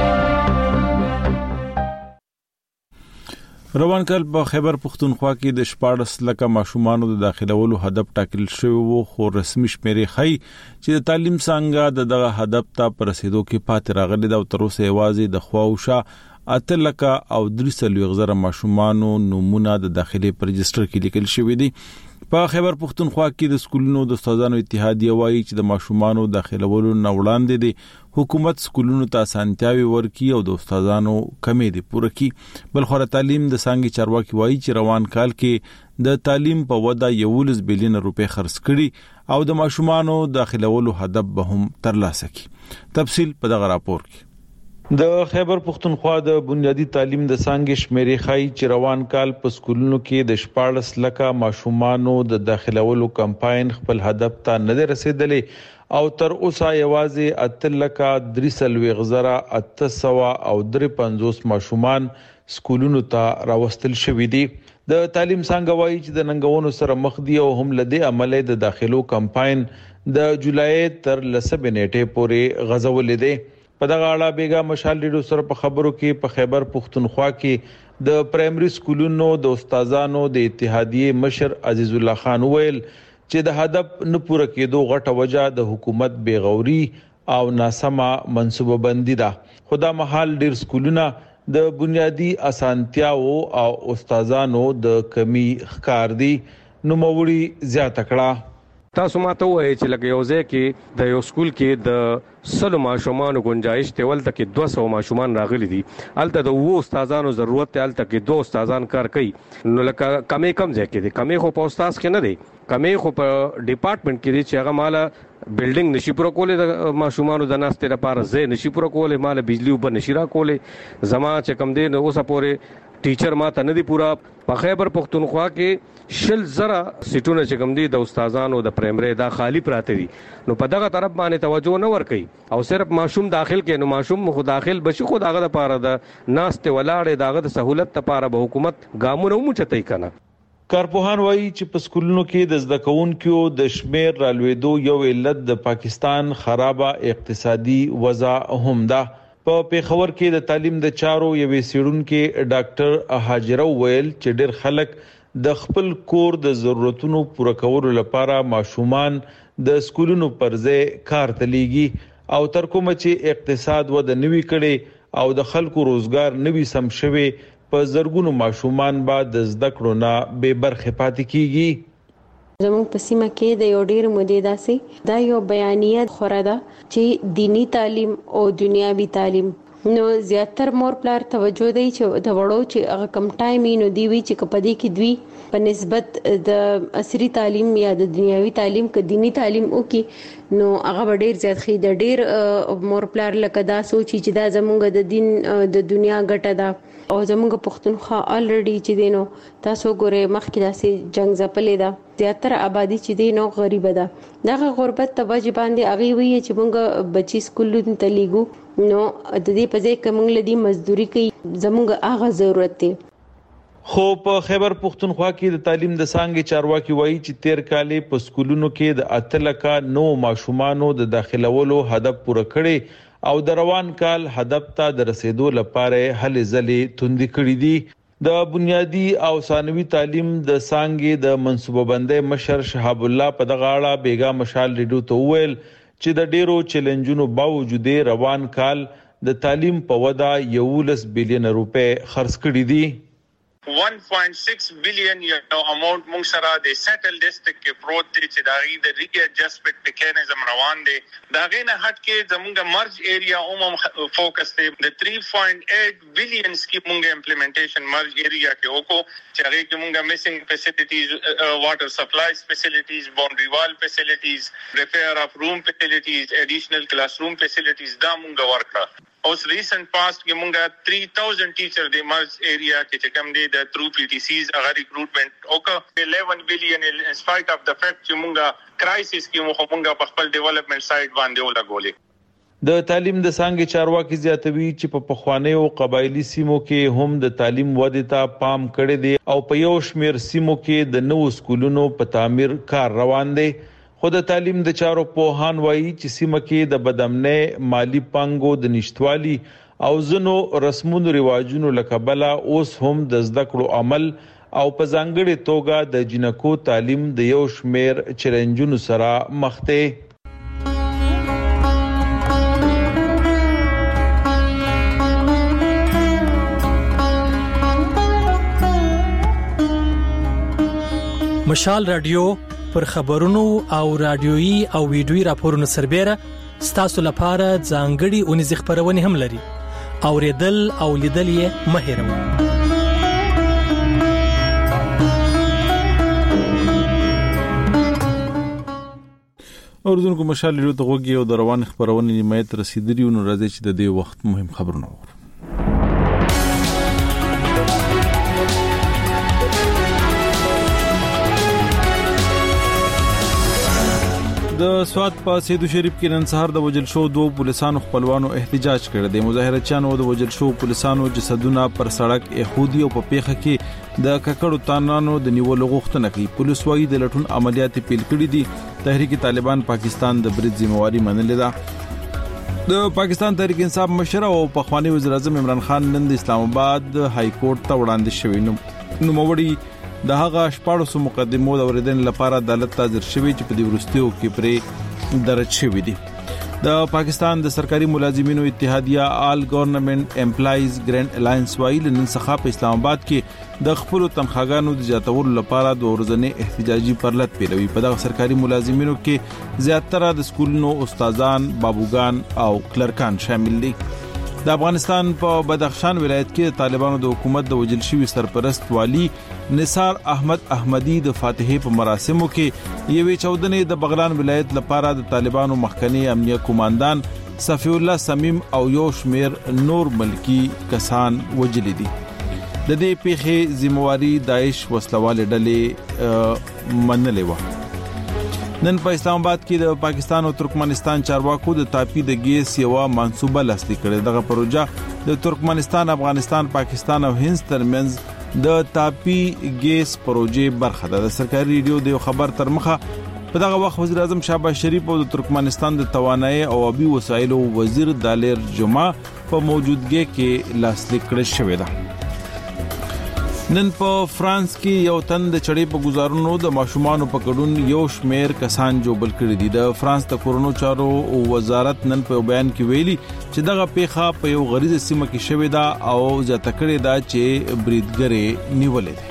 روان کال په خیبر پختونخوا کې د 14 لکه ماشومانو د داخلولو هدف ټاکل شوی وو خو رسمي شمیرې ښیي چې د تعلیم څنګه دغه هدف ته پر رسیدو کې پاتې راغلي دا تر اوسه یوازې د خواوشا اتلکه او 300 ماشومانو نمونه د داخلي پر رجستر کې لیکل شوی دي. په خیبر پختونخوا کې د سکولونو د استادانو اتحادیه وایي چې د ماشومانو داخلولو نه وړاندې دي حکومت سکولونو ته اسانتیاوي ورکړي او د استادانو کمی دي پوره کړي. بل خو تعلیم د څنګه چارواکي وایي چې روان کال کې د تعلیم په وده 11 بلین روپے خرڅ کړي او د ماشومانو داخلولو هدف به هم ترلاسه کړي. تفصیل په دغه راپور کې. د خیبر پختونخوا د بنیادی تعلیم د څانګې شمیرې ښایي چې روان کال په سکولونو کې د 14 لکه ماشومانو د داخلولو کمپاین خپل هدف ته نه رسیدلی او تر اوسه یوازې 8,3,853 ماشومان سکولونو ته راوستل شوي دي. د تعلیم څنګه وایي چې د ننګونو سره مخ دي او هم لدی عمله د داخلو کمپاین د جولای تر 10 نیټې پورې غځولې دي. په دغه اړه بیګا مشال ریډیو سره په خبرو کې په خیبر پختونخوا کې د پرایمري سکولونو د استادانو د اتحادیې مشر عزیز الله خان ویل چې د هدف نه پوره کېدو غټه وجه د حکومت بیغوري او ناسمه منصوبه بندي ده. خدا محال ډیر سکولونه د بنیادی اسانتیاو او استادانو د کمی ښکار دي. نو موري زیاته کړه تاسو ماته وایي چې لکه یو ځای کې د یو سکول کې د 100 ماشومان گنجائش ته ولته کې 200 ماشومان راغلي دي الته د وو استادانو ضرورت ته الته کې 2 استادان کار کوي نو لکه کمې کم ځای کې دي کمې خو په استاد کې نه دي کمې خو په ډپارټمنټ کې دي چې هغه مال بلډینګ نشي پوره کولې د ماشومانو د ناشته لپاره ځای نشي پوره کولې مال بجلی وب نشي را کولې زما چې کم دي نو اوسه پورې ټیچر ما ته نه دی پورا. په خیبر پختونخوا کې 10,000 سیټونه چې کوم دي د استادانو د پرایمري دا خالی پراته دي نو په دغه طرف باندې توجه نه ور کوي او صرف ماشوم داخل کې نو ماشوم خو داخل بشي خو دغه لپاره د ناشته ولاړې دغه د سہولت لپاره به حکومت ګامونه ومچتای کنه. کارپوهان وایي چې په سکولونو کې د زده کوونکو د شمیر رالوېدو یو علت د پاکستان خرابه اقتصادي وضع هم ده. په پیښور کې د تعلیم د چارو یوې سیړونکو ډاکټر هاجره ویل چې ډېر خلک د خپل کور د ضرورتونو پوره کولو لپاره ماشومان د سکولونو پر ځای کار ته لیږي او تر کومه چې اقتصاد وده نوي کړي او د خلکو روزګار نوي سم شوي په زرګونو ماشومان بعد د زده کړو نه بے برخې پاتې کیږي. زموږ په سیمه کې د یو ډیر مودې داسې دا یو بیانیه خوره ده چې دینی تعلیم او دنیاوی تعلیم نو زیاتر مور پلار توجه دی چې د وړو چې هغه کم ټایم نو دی وی چې کپدې کې دوی په نسبت د عصري تعلیم یا د دنیاوی تعلیم ک دینی تعلیم او کې نو هغه ډیر زیات خې د ډیر مور پلار لکه دا سوچي چې دا زموږ د دین د دنیا ګټه ده او زموږ پښتونخوا الریډي چې دینو تاسو ګوره مخکې داسې جنگ زپلې ده زیاتره آبادی چې دینو غریب ده دغه غربت ته وجه باندې اغي وی چې موږ بچی سکولونو ته لیګو نو د دې په ځای کې موږ لدی مزدوري کوي زموږ هغه ضرورت دی. خو په خیبر پختونخوا کې د تعلیم د څانګې چارواکي وایي چې تیر کالې په سکولونو کې د 8 لکه نو ماشومانو د داخلولو هدف پوره کړي او د روان کال هدف ته د رسیدو لپاره هلې ځلې توندې کړې دي. د بنیادی او ثانوي تعلیم د څانګې د منصوبه بندۍ مشر شهاب الله په دغه اړه بیګا مشال ریډیو ته ویل چې د ډیرو چیلنجونو باوجود روان کال د تعلیم په وده 11 بلین روپے خرڅ کړي دي. 1.6 بلین یو اماونت مونږ سره د سیټل ډیسټریکټ کې پروت دی چې داغي د ری ایڈجسټمنټ میکانیزم روان دی داغه نه هټ کې زموږ مرج ایریا عموم فوکس دی د 3.8 بلین سکیم مونږ امپلیمنټیشن مرج ایریا کې وکړو چې هغه کې مونږ میسنګ فیسیلیټیز واټر سپلایز فیسیلیټیز باونډري وال فیسیلیټیز ریپیر اف روم فیسیلیټیز ایډیشنل کلاس روم فیسیلیټیز دا مونږ ورکړه. اوس ریسنٹ پاست کې مونږه 3000 ټیچر د مرز ایریا کې کوم دي د تھرو پی ټی سیز هغه ریکروټمنټ او 11 بلین ان سپایټ اف د فیکټ چې مونږه کرایسس کې مونږه په خپل ډیولپمنٹ سایت باندې ولګولې. د تعلیم د څانګې چارواکي زیاتوي چې په پخوانیو قبایلی سیمو کې هم د تعلیم ودې ته پام کړی دی او په یو شمیر سیمو کې د نوو سکولونو په تعمیر کار روان دی. خو د تعلیم د چارو پوهان وایي چې سیمه کې د بدامنۍ مالی پانګو د نشټوالي او ځینو رسمونو رواجونو لکبله اوس هم د زده کړو عمل او په ځانګړي توګه د جنکو تعلیم د یو شمیر چیلنجونو سره مخ دی. مشال رادیو پر خبرونو او رادیويي او ویډیويي راپورونو سربېره ستاسو لپاره ځانګړي اونیز خبرونه هم لري. اوریدل او لیدل یې مه هېروئ. اوردونکو مشال ریډیو ته غوږی او د روان خبرونه حمایت رسیدلی نو راځي چې د دې وخت مهم خبرونه وو. د سوات په سیدو شریف کې نن سهار د وجل شو دوه پولیسانو خپلوانو احتجاج کړ. د مظاهرچیانو د وجل شو پولیسانو جسدونه پر سړک يهودي او په پیخه کې د ککړو تانانو د نیولو غوښتنه کوي. پولیس وايي د لټون عملیات پیل کړي دي. تحریک طالبان پاکستان د برید ذمہواری منلې ده. د پاکستان تحریک انصاف مشر او پخوانی وزیر اعظم عمران خان نن د اسلام آباد های کورټ ته وړاندې شوی. نو موړي د هغه شپږ مقدمو د اوریدنې لپاره عدالت ته حاضر شوی چې په دې ورستیو کې پرې درج شوی دي. د پاکستان د سرکاري ملازمینو اتحادیه آل گورنمنت امپلایز ګرینډ الاینس وایي نن څخه په اسلام آباد کې د خپل تنخواګانو د زیاتولو لپاره د ورځنی احتجاجي پرلط پیلوي. په دغه سرکاري ملازمینو کې زیاتره د سکولونو استادان، بابوګان او کلرکان شامل دي. د افغانستان په بدخشان ولایت کې طالبانو د حکومت د وجل شوی سرپرست والی نثار احمد احمدی د فاتحه په مراسمو کې یوې چودنې د بغلان ولایت لپاره د طالبانو مخکنی امنیه کمانډان صفی الله سمیم او یو شمیر نور ملکی کسان وجل دي. د دې پیښې ذمہواری داعش وسلواله ډلې منلې و. نن په اسلام آباد کې د پاکستان او ترکمنستان چارواکو د تاپی د ګیس یو منصوبه لاسلیک کړې. دغه پروژه د ترکمنستان، افغانستان، پاکستان او هند ترمنځ د تاپی ګیس پروژې برخه ده. د سرکاري ریډیو د خبر تر مخه په دغه وخت وزیر اعظم شهباز شریف او د ترکمنستان د توانایي او آبي وسایلو وزیر دالر جمعه په موجودګۍ کې لاسلیک کړل شوې ده. نن په فرانس کې یو تن د چړې په گزارونو د ماشومان په ګډون یو شمیر کسان جوړ کړي دي. د فرانس د کورونو چارو وزارت نن په بیان کې ویلي چې دغه پیښه په یو غریزه سیمه کې شوې ده او ځکه کړي دا چې بریدګرې نیولې ده.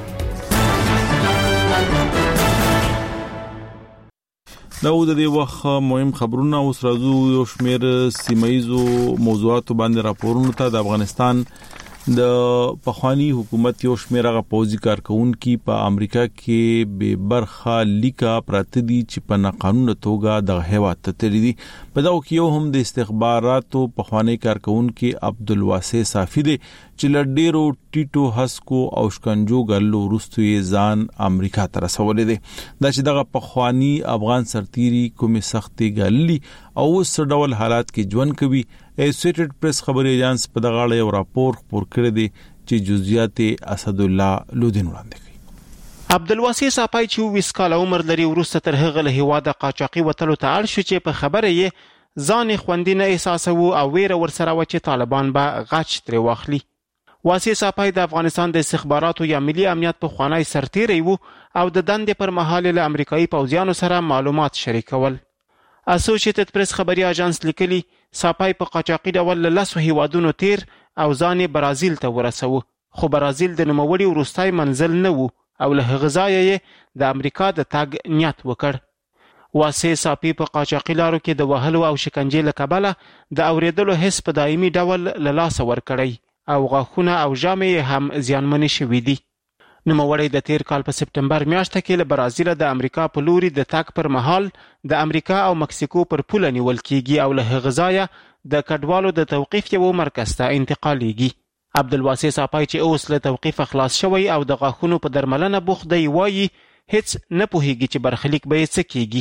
دا و د دې وخت مهم خبرونه. اوس راځو یو شمیر سیمایزو موضوعاتو باندې راپورونه ته. د افغانستان د پخوانی حکومت یو شمیر غ پوزي کارکونکو په امریکا کې به برخه لیکا پراته دي چې په ناقانونه توګه د هیواد ته تللی دي. په دا کې یو هم د استخباراتو پخوانی کارکونکو عبدالواسع صافی دی چې لډیرو ټیټو حسکو او شکنجو غلو وروستي ځان امریکا ته رسولې دي. دا چې دغه پخوانی افغان سرتيري کومه سختي غلي او څه ډول حالات کې ژوند کوي. ایسوسییټډ پریس خبري ایجنس په دغه اړه یو راپور خپور کړی دی چې جزئیات اسد الله لودین وړاندې کوي. عبدالواسع صافی چې 20 کال عمر لري ورسته تر هغه له هواده قاچاقي وتلو ته اړ شو چې په خبره یې ځان خوندینه احساسو او ویره ورسره و چې طالبان به غچ تر واخلي. واسع صافی د افغانستان د استخباراتو یا ملي امنیت په خوانی سرتیری وو او د دندې پر مهال له امریکایي پوځیانو سره معلومات شریکول. اسوسییټډ پریس خبري اژانس لیکلي صافی په قاچاقي ډول له 10 هیوادونو تیر او ځان برازیل ته ورسوه. خو برازیل د نوموړي وروستای منزل نه وو او له هغه ځایه د امریکا د تګ نیت وکړ. واسع صافی په قاچاقي لارو کې د وهلو او شکنجې له کبله د اوریدلو حس په دایمي ډول له لاس ورکړی او غاښونه او ژامې هم زیانمنې شوې دي. نوموړی د تیر کال په سپټمبر میاشت کې له برازیل د امریکا په لوري د تګ پر مهال د امریکا او مکسیکو پر پوله نیول کیږي او له هغه ځایه د کډوالو د توقیف یو مرکز ته انتقالیږي. عبدالواسع صافی چې اوس له توقیف خلاص شوی او د غاښونو په درملنه بوخت دی وایي هیڅ نه پوهیږي چې برخلیک به یې څه کیږي.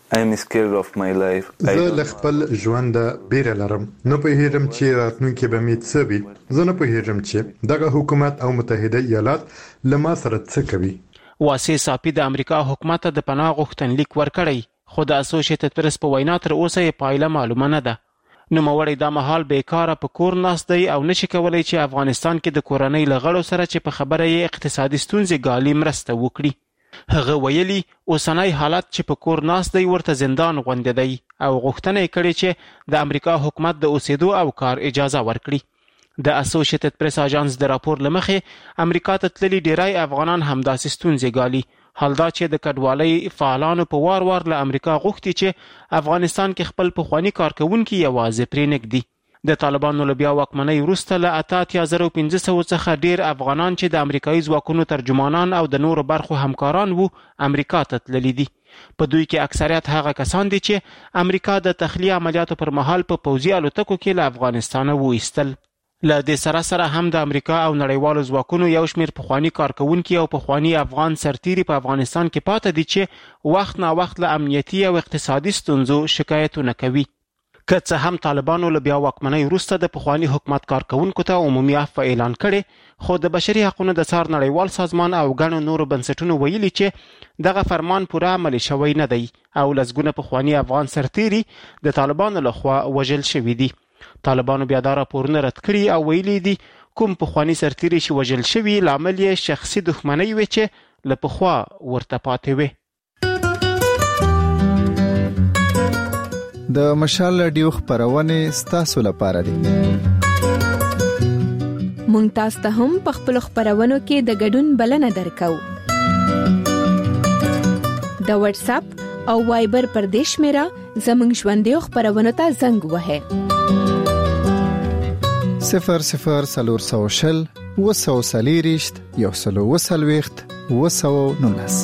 زه له خپل ژوند بیره لرم. نه پوهیږم چې راتلونکي به مې څه وي. زه نه پوهیږم چې دغه حکومت او متحده ایالات له ما سره څه کوي. واسع صافی د امریکا حکومت ته د پناه غوښتنلیک ورکړی خو د اسوسییټډ پریس په وینا تر اوسه یې پایله معلومه نه ده. نوموړی دا مهال بیکاره په کور ناست دی او نشي کولای چې افغانستان کې د کورنۍ له غړو سره چې په خبره یې اقتصادي ستونزې ګالي مرسته وکړي. هغه ویلي اوسنۍ حالت چې په کور ناست دی ورته زندان غوندې دی او غوښتنه یې کړې چې د امریکا حکومت د اوسېدو او کار اجازه ورکړي. د اسوسییټډ پریس اژانس د راپور له مخې امریکا ته تللي ډیری افغانان همداسې ستونزې ګالي. حال دا چې د کډوالۍ فعالانو په وار وار له امریکا غوښتي چې افغانستان کې خپل پخواني کارکوونکي یوازې پرې نږدي. د طالبانو له بیا واکمنۍ وروسته له 8500 څخه ډیر افغانان چې د امریکایي ځواکونو ترجمانان او د نورو برخو همکاران وو امریکا ته تللي دي. په دوی کې اکثریت هغه کسان دي چې امریکا د تخلیه عملیاتو پر مهال په پوځي الوتکو کې له افغانستان وایستل. له دې سره هم د امریکا او نړیوالو ځواکونو یو شمېر پخواني کارکونکي او پخواني افغان سرتیري په افغانستان کې پاتې دي چې وخت نا وخت له امنیتي او اقتصادي ستونزو شکایتونه کوي. که څه هم طالبانو له بیا واکمنۍ وروسته د پخواني حکومت کارکونکو ته عمومي عفو اعلان کړي، خو د بشري حقوقو د څار نړیوال سازمان او ګڼو نورو بنسټونو ویلي چې دغه فرمان پوره عملي شوی نه دی او لسګونه پخواني افغان سرتیري د طالبانو لخوا وژل شوي دي. طالبانو بیا دا راپورونه رد کړي او ویلي دي کوم پخواني سرتیري چې وژل شوي لامل یې شخصي دښمنۍ وي چې له پخوا ورته پاتې وي. د مشال رادیو خبرونه ستاسو لپاره دي. مونږ تاسو ته هم په خپل خبرونو کې د ګډون بلنه درکو. د واتس اپ او وایبر پر دیش میرا زمنګ ژوندې خبرونه ته زنګ وهه 0040 وسوسلیریشت یو سلو وسلويخت وسو نونس.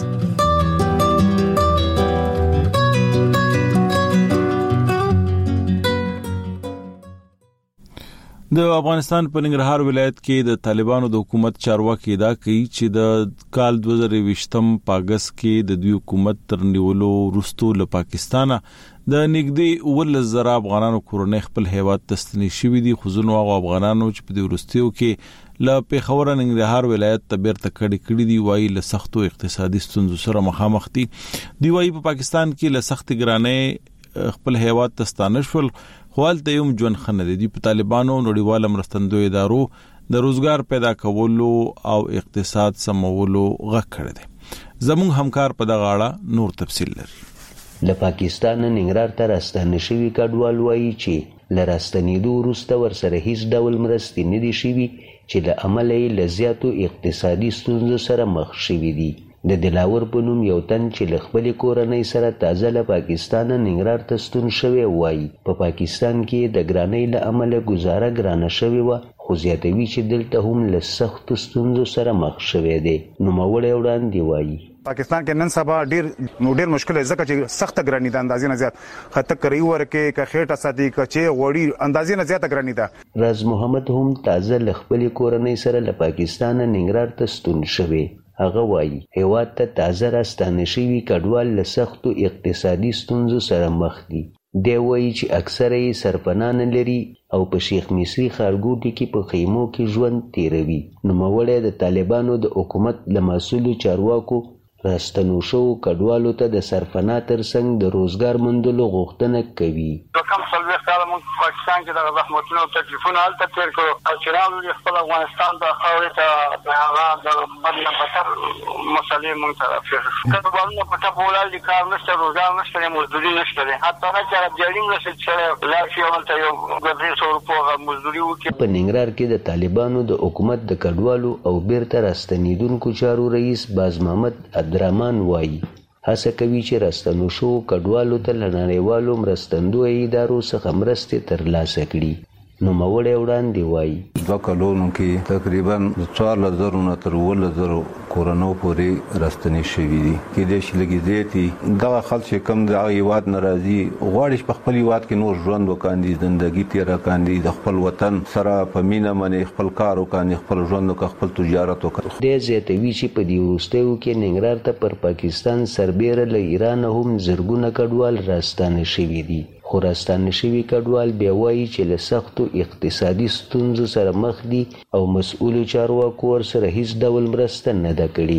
د افغانستان په ننګرهار ولایت کې د طالبانو د حکومت چارواکي دا کوي چې د کال 2020م پاګست کې د دوی حکومت تر نیولو وروسته له پاکستان د نږدې 1000 افغانانو کورنۍ خپل هیواد ته ستنې شوي دي. خو ځینو هغه افغانانو چې په دې وروستیو کې له پیښور ننګرهار ولایت ته بیرته کړي دي وایي له سختو اقتصادي ستونزو سره مخامخ دي. دوی وایي په پاکستان کې له سخت ګرانۍ خپل هیواد ته ستانه شول، خو هلته یو ژوند ښه نه دی. په طالبانو نړیوال مرستندوی ادارو د روزګار پیدا کولو او اقتصاد سمولو غږ کړی دی. زموږ همکار په دغه اړه نور تفصیل لري. له پاکستان ننګرهار ته راستنه شوي کډوال وایي چې له راستنېدو وروسته ورسره هیڅ ډول مرستې نه دي شوي چې له امله یې له زیاتو اقتصادي ستونزو سره مخ شوي دي. د دلاور په نوم یو تن چې له خپلې کورنۍ سره تازه له پاکستان ننګرهار ته ستون شوی وایي په پاکستان کې د ګرانۍ له امله ګزاره ګرانه شوې وه، خو زیاتوي چې دلته هم له سختو ستونزو سره مخ شوی دی. نوموړی وړاندې وایي پاکستان کې نن سبا ډیر مشکل ځکه چې سخت ګرانی د اندازې نه زیات خطر کوي ورکه که خېټه ساتي کچې وړي اندازې نه زیات ګرانی ده. راز محمد هم تازه له خپلې کورنۍ سره له پاکستان ننګرهار ته ستون شوی. هغه وایي هیواد ته تازه راستانه شوي کډوال له سختو اقتصادي ستونزو سره مخ دي. دی وایي چې اکثره یې سرپناه نه لري او په شیخ مصري ښارګوټي کې په خیمو کې ژوند تیروي. نوموړی د طالبانو د حکومت له مسؤلو چارواکو راستنو شوو کډوالو ته د سرپناه ترڅنګ د روزګار موندلو غوښتنه کوي. کم 40 کاله موږ په پاکستان کې د زحمتونو او تکلیفونو هلته تېر کړو او چې راغلو خپل افغانستان ته خاورې ته د هغه د بد نه بدتر مسلې موږ ته راپېښې شوې. کډوالونه په ټپه ولاړ دي، کار نشته، روزګار نشته دی، مزدوري نشته دی. حتی نه چې دیاړي هم نشته چې سړی لاړ شي هلته یو 200 روپو مزدوري وکړي. په ننګرهار کې د طالبانو د حکومت د کډوالو او بیرته راستنېدونکو چارو رئیس باز محمد عبدالرحمن وایي هڅه کوي چې راستنو شوو کډوالو ته له نړیوالو مرستندویه ادارو څخه مرستې ترلاسه کړي. نوموړی وړاندې وایي 2 کلونو کې تقریبا 4000 نه تر 10000 کورونو پورې راستنې شوي دي. کېدای شي لږ زیاتې دغه خلک چې کم د هیواد نه راځي غواړي په خپل هیواد کې نور ژوند وکاندي، زندګي تېره کاندي، د خپل وطن سره په مینه باندې خپل کار وکاندي، خپل ژوند وکړي، خپل تجارت وکړي. دی زیاتوي چې په دې وروستیو کې ننګرهار ته پر پاکستان سربیره له ایران هم زرګونه کډوال راستانه شوي دي. خو راستانه شوي کډوال بیا وایي چې له سختو اقتصادي ستونزو سره مخ دي او مسؤلو چارواکو ورسره هیڅ ډول مرسته نه ده کړې.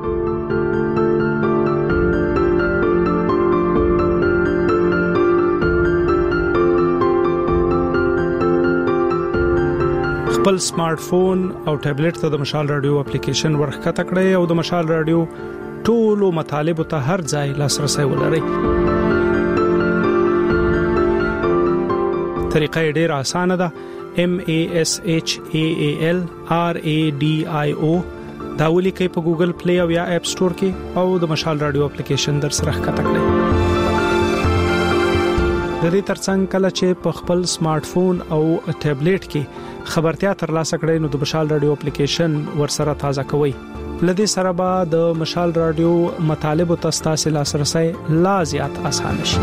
خپل سمارټ فون او ټابلیټ ته د مشال رادیو اپلیکیشن ورښکته کړئ او د مشال رادیو ټولو مطالبه ته هر ځای لاسرسي ولرئ. طریقه ډیره اسانه ده. MASHAAL RADIO دا ولیکئ په ګوګل پلی او یا اپ سٹور کې او د مشال رادیو اپلیکیشن در سره ښکته کړئ. د دې ترڅنګ کله چې په خپل سمارټ فون او ټابلیټ کې خبرتیا ترلاسه کړئ نو د مشال رادیو اپلیکیشن ور سره تازه کوئ لدې سره به د مشال رادیو مطالب او تاسو لاسرسي لا زیات اسانه شي.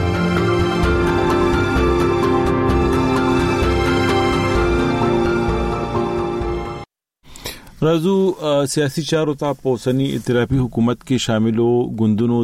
راځو سیاسي چارو ته. په اوسنی ائتلافي حکومت کې شاملو ګوندونو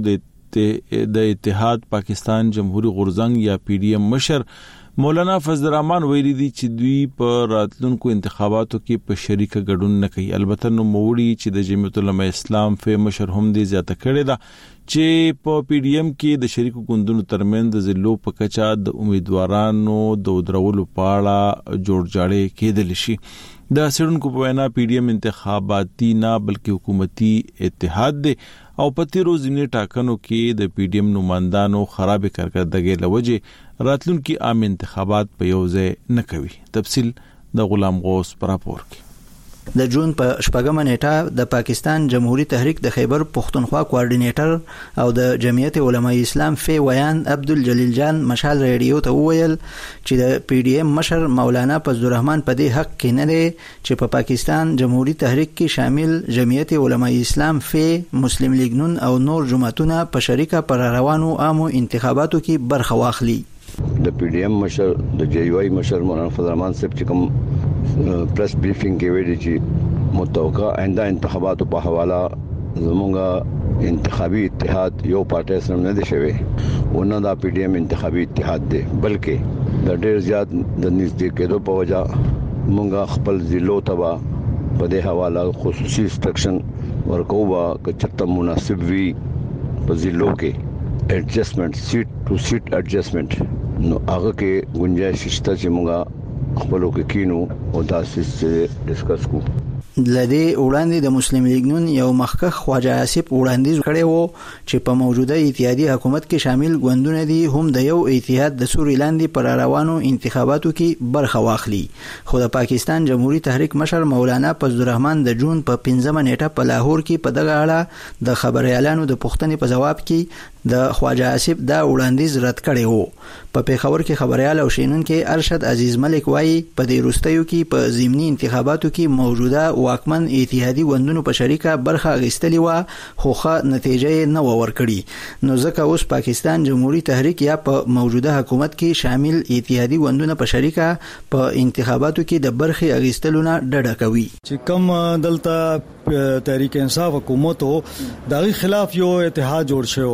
د اتحاد پاکستان جمهوریت غورځنګ یا پی ډی ایم مشر مولانا فضل الرحمن ویلي دي چې دوی په راتلونکو انتخاباتو کې په شریکه ګډون نه کوي. البته نو موړي چې د جمعیت العلماء اسلام په مشر هم دي زیاته کړې ده چې په پی ډی ایم کې د شریکو ګوندونو ترمنځ د ضلعو په کچا د امیدوارانو د درولو په اړه جوړجاړی کېدل شي. د سړونکو په وینا پی ډی ایم انتخاباتي نه بلکې حکومتي اتحاد دی او په تیرو ځینې ټاکنو کې د پی ډی ایم نمائندانو خراب کارکردګۍ لوجه راتلونکي عام انتخابات په یو ځای نه کوي. تفصیل د غلام غوث پر راپور کې. د جون په 8 نیټه د پاکستان جمهوریت تحریک د خیبر پختونخوا کوارډینیټر او د جمعیت علماء اسلام فی ویان عبدالجلیل جان مشال ریډیو ته وویل چې د پی ډی ایم مشر مولانا فضل الرحمن په دې حق کې نه دی چې په پاکستان جمهوریت تحریک کې شامل جمعیت علماء اسلام فی مسلم لیگ نون او نور جماعتونه په شریکه پر روانو عامو انتخاباتو کې برخه واخلي. د پی ډی ایم مشر د جی واي مشر مولانا فضل الرحمن صاحب چې کوم پریس بریفینګ کې ویلي چې متوقع آئنده انتخاباتو په حواله زموږه انتخابي اتحاد یو پارټي سره نه دی شوی ونه دا پی ډی ایم انتخابي اتحاد دی بلکې د ډېر زیات د نږدې کېدو په وجه موږ خپل ضلعو ته په دې حواله خصوصي انسټرکشن ورکوبه که چرته مناسب وي په ضلعو کې ایڈجسټمنٹ سیټ ټو سیټ ایڈجسټمنٹ نو هغه کې گنجائش شته چې موږ خپلو کې کینو او تاسو ډسکس کو. لدې وړاندې د مسلم لیگ نون یو مخکخ خواجه آصف وړاندیز کړی وو چې په موجوده اتحادیه حکومت کې شامل ګوندونه دي هم د یو اتحاد د سوري لاندې پر روانو انتخاباتو کې برخه واخلي. خو د پاکستان جمهوریت تحریک مشر مولانا فضل الرحمن د جون په 15 نیټه په لاهور کې په دغه اړه د خبريالانو د پوښتنې په جواب کې د خواجه آصف دا وړاندیز رد کړی وو. په پیښور کې خبريال او شینونکو ارشد عزیز ملک وایي په دې وروستیو کې په ضمني انتخاباتو کې موجوده واکمن اتحادی ګوندونو په شریکه برخه اخیستلې و خو ښه نتیجه نه ورکړي نو ځکه اوس پاکستان جمهوریت تحریک یا په موجوده حکومت کې شامل اتحادی ګوندونه په شریکه په انتخاباتو کې د برخه اخیستلو نه ډډه کوي. چې کوم دلته تحریک انصاف حکومت او دغه خلاف یو اتحاد جوړ شو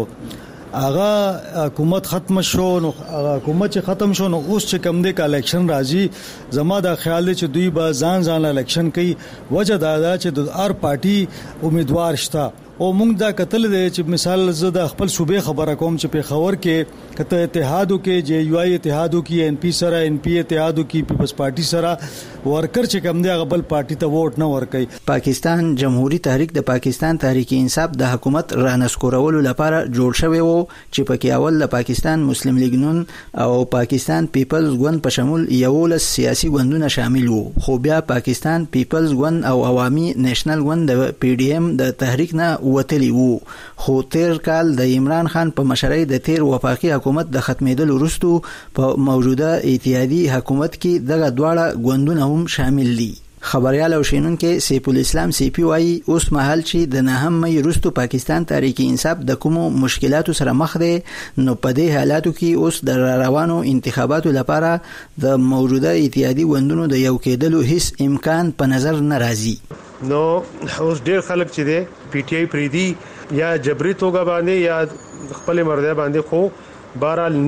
هغه حکومت ختم شو نو حکومت چې ختم شو نو اوس چې کم دی کا الیکشن راځي زما دا خیال دی چې دوی به ځان الیکشن کوي وجه دا چې د هر پارټي امیدوار شته او موږ دا کتل دی چې مثال زه د خپل صوبې خبره کوم چې په خبر کې کته اتحادو کې جی یو ای اتحادو کې ان پی سره ان پی اتحادو کې پیپلز پارټي سره ورکر چې کم دی هغه بل پارټي ته ووټ نه ورکړي. پاکستان جمهوریت تحریک د پاکستان تحریک انصاف د حکومت رانسکورولو لپاره جوړ شوی وو چې پکې اول د پاکستان مسلم لیگ نون او پاکستان پیپلز ګوند په شمول یولس سیاسي ګوندونه شامل وو خو بیا پاکستان پیپلز ګوند او عوامي نېشنل ګوند د پی ډی ایم د تحریک نه وتلی وو. خو تیر کال د عمران خان په مشرۍ د تیر وفاقي حکومت د ختمېدل وروسته په موجوده اتحادی حکومت کې دغه دواړه ګوندونه هم شامل دي. خبريال او شینونکو سیف الاسلام سی پی وايي اوس مهال چې د نهم مې وروسته پاکستان تحریک انصاف د کومو مشکلاتو سره مخ دی نو په دې حالاتو کې اوس د روانو انتخاباتو لپاره د موجوده اتحادی ګوندونو د یو کېدلو هیڅ امکان په نظر نه راځي. نو اوس ډېر خلک چې دی پی ټی آی پریدي یا جبري توګه باندې یا خپل مرده باندې خو بهرحال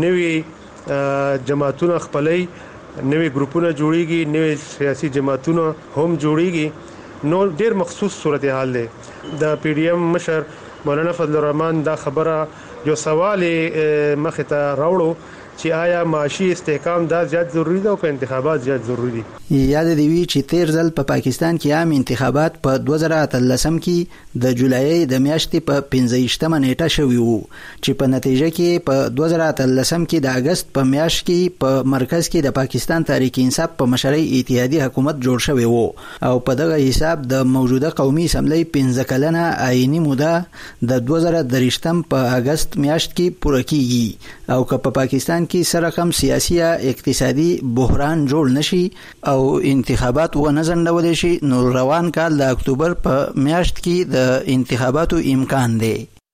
نوي جماعتونه خپلې نوي ګروپونه جوړيږي نوي سیاسي جماعتونه هم جوړيږي نو ډېر مخصوص صورتحال دی. د پی ډی ایم مشر مولانا فضل الرحمن دا خبره یو سوال مخ ته راوړو چې آیا معاشي استحکام دا زیات ضروری ده او که انتخابات زیات ضروری دي. یاد دی وی چې تیر ځل په پاکستان کې عام انتخابات په 2013 کې د جولای د میاشتې په 15 نیټه شوی وو چې په نتیجه کې په 2013 کې د اگست په میاشت کې په مرکز کې د پاکستان تحریک انصاف په مشرۍ اتحادی حکومت جوړ شوی وو او په دغه حساب د موجوده قومي اسمبلی 15 کلنه آئینی موده د 2023 په اگست میاشت کې پوره کیږي او که په پاکستان کې سره کم سیاسي یا اقتصادي بحران جوړ نشي او انتخابات و نه ځنډول شي نو روان کال د اکتوبر په میاشت کې د انتخاباتو امکان دی.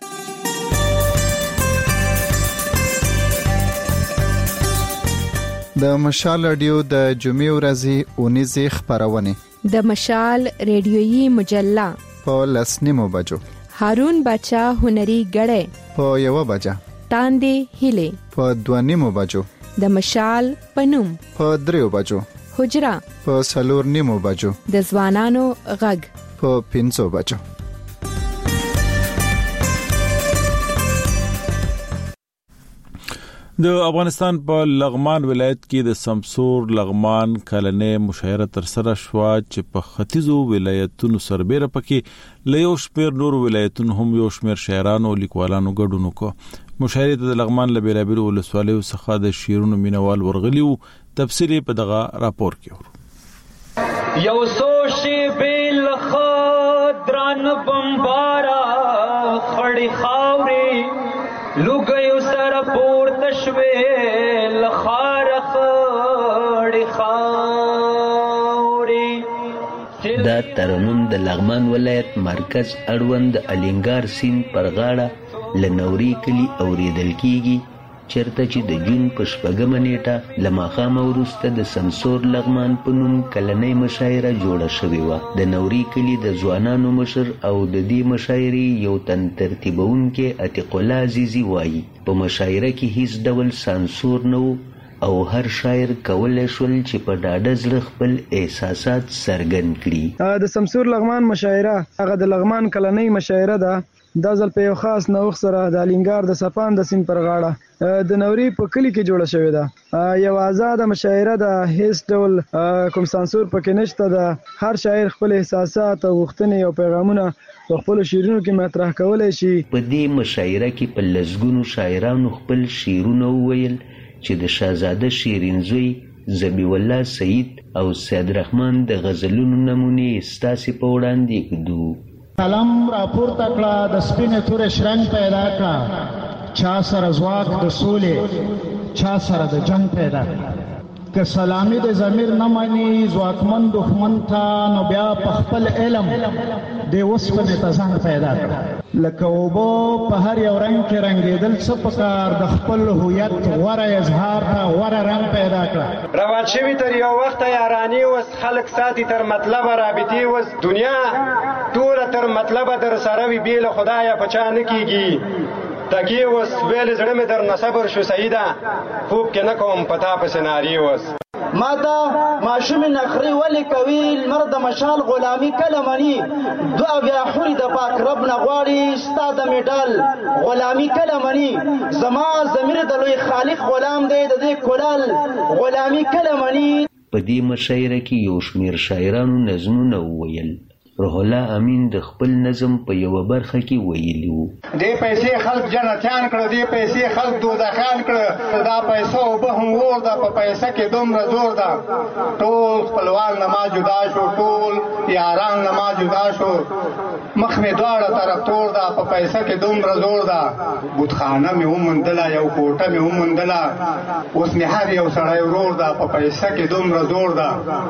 د مشال رادیو د جمعې ورځې اونیزې خبرونه د مشال ریډیویي مجله په 10:30 بجو، هارون بچا هنري غړې په 1 بجه، تاندې هیله په 2:30 بجو، د مشال پنوم په 3 بجو، حجرا په 4:30 بجو، د ځوانانو غږ په 5 بجو. د افغانستان په لغمان ولایت کې د سمسور لغمان کلنې مشاعره تر سره شو چې په ختیځو ولایتونو سربېره پکې له یو شمېر نور ولایتونو هم یو شمېر شاعرانو او لیکوالانو ګډون وکړ. مشاعرې ته د لغمان له بیلابیلو ولسوالیو څخه د شعرونو مینوال ورغلي وو. تفصیل په دغه راپور کې ورو. یو سوشي بیل خدران بمبارا خړې خاورې لوګیو سره پورته شوې لخاره خړې خاورې. دا ترنم د لغمان ولایت مرکز اړوند الینګار سیند پر غاړه لنوري کلی اوریدل کیږي، چرته چې د جون په 4 نیټه له ماښامه وروسته د سمسور لغمان په نوم کلنۍ مشاعره جوړه شوې وه. د نوري کلي د ځوانانو مشر او د دې مشاعرې یو تن ترتیبونکی عتیق الله عزیزي وایي په مشاعره کې هیڅ ډول سانسور نه و او هر شاعر کولی شول چې په ډاډه زړه خپل احساسات څرګند کړي. د سمسور لغمان مشاعره هغه د لغمان کلنۍ مشاعره ده. دا ځل په یو خاص نوښت سره د الینګار د سپان د سیند پر غاړه د نوري په کلی کې جوړه شوې ده. یو آزاده مشاعره ده، هیڅ ډول کوم سانسور پکې نشته ده. هر شاعر خپل احساسات او غوښتنې او پیغامونه په خپل شعرونو کې مطرح کولی شي. په دې مشاعره کې په لسګونو شاعرانو خپل شعرونه وویل چې د شاهزاده شیرین زوی زبیح الله سعید او سید رحمان د غزلونو نمونې ستاسې په وړاندې کړو. قلم را پورته کړه، د سپینې تورې شرنګ پیدا کړه، چا سره ځواک د سولې، چا سره د جنگ پیدا کړه. که سلامي د ضمیر نه مني ځواکمن دښمن ته، نو بیا په خپل علم د اوسپنې ته زنګ پیدا کړه. لکه اوبه په هر یو رنګ کې رنګېدل څه پکار، د خپل هویت غوره اظهار ته غوره رنګ پیدا کړه. روان شوي تر یو وخته یارانې وس، خلک ساتي تر مطلبه رابطې وس. دنیا ټوله تر مطلبه در سره وي، بې له خدایه په چا نه کېږي. تکې وس ویل زړه مې در نه صبر شو سیده، خوب کې نه کوم پتا پسې نارې وس. ما ته ماشومې نخرې ولې کوي، لمر د مشال غلامي کله مني. دعا بیا حوري د پاک رب نه غواړي، ستا د میډال غلامي کله مني. زما ضمیر د لوی خالق غلام دی، د دې کلال غلامي کله مني. په دې مشاعره کې یو شمېر شاعرانو نظمونه وویل. روح الله امین د خپل نظم په یوه برخه کې ویلي وو: دې پیسې خلک جنتیان کړه، دې پیسې خلک دوزخیان کړه. دا پیسو اوبه هم ور ده، په پیسه کې دومره زور ده. ټول خپلوان نه ما جدا شو، ټول یاران نه ما جدا شو. مخ مې دواړه طرف تور ده، په پیسه کې دومره زور ده. بوتخانه مې وموندله، یو کوټه مې وموندله. اوس مې هر یو سړی ورور ده، په پیسه کې دومره زور ده.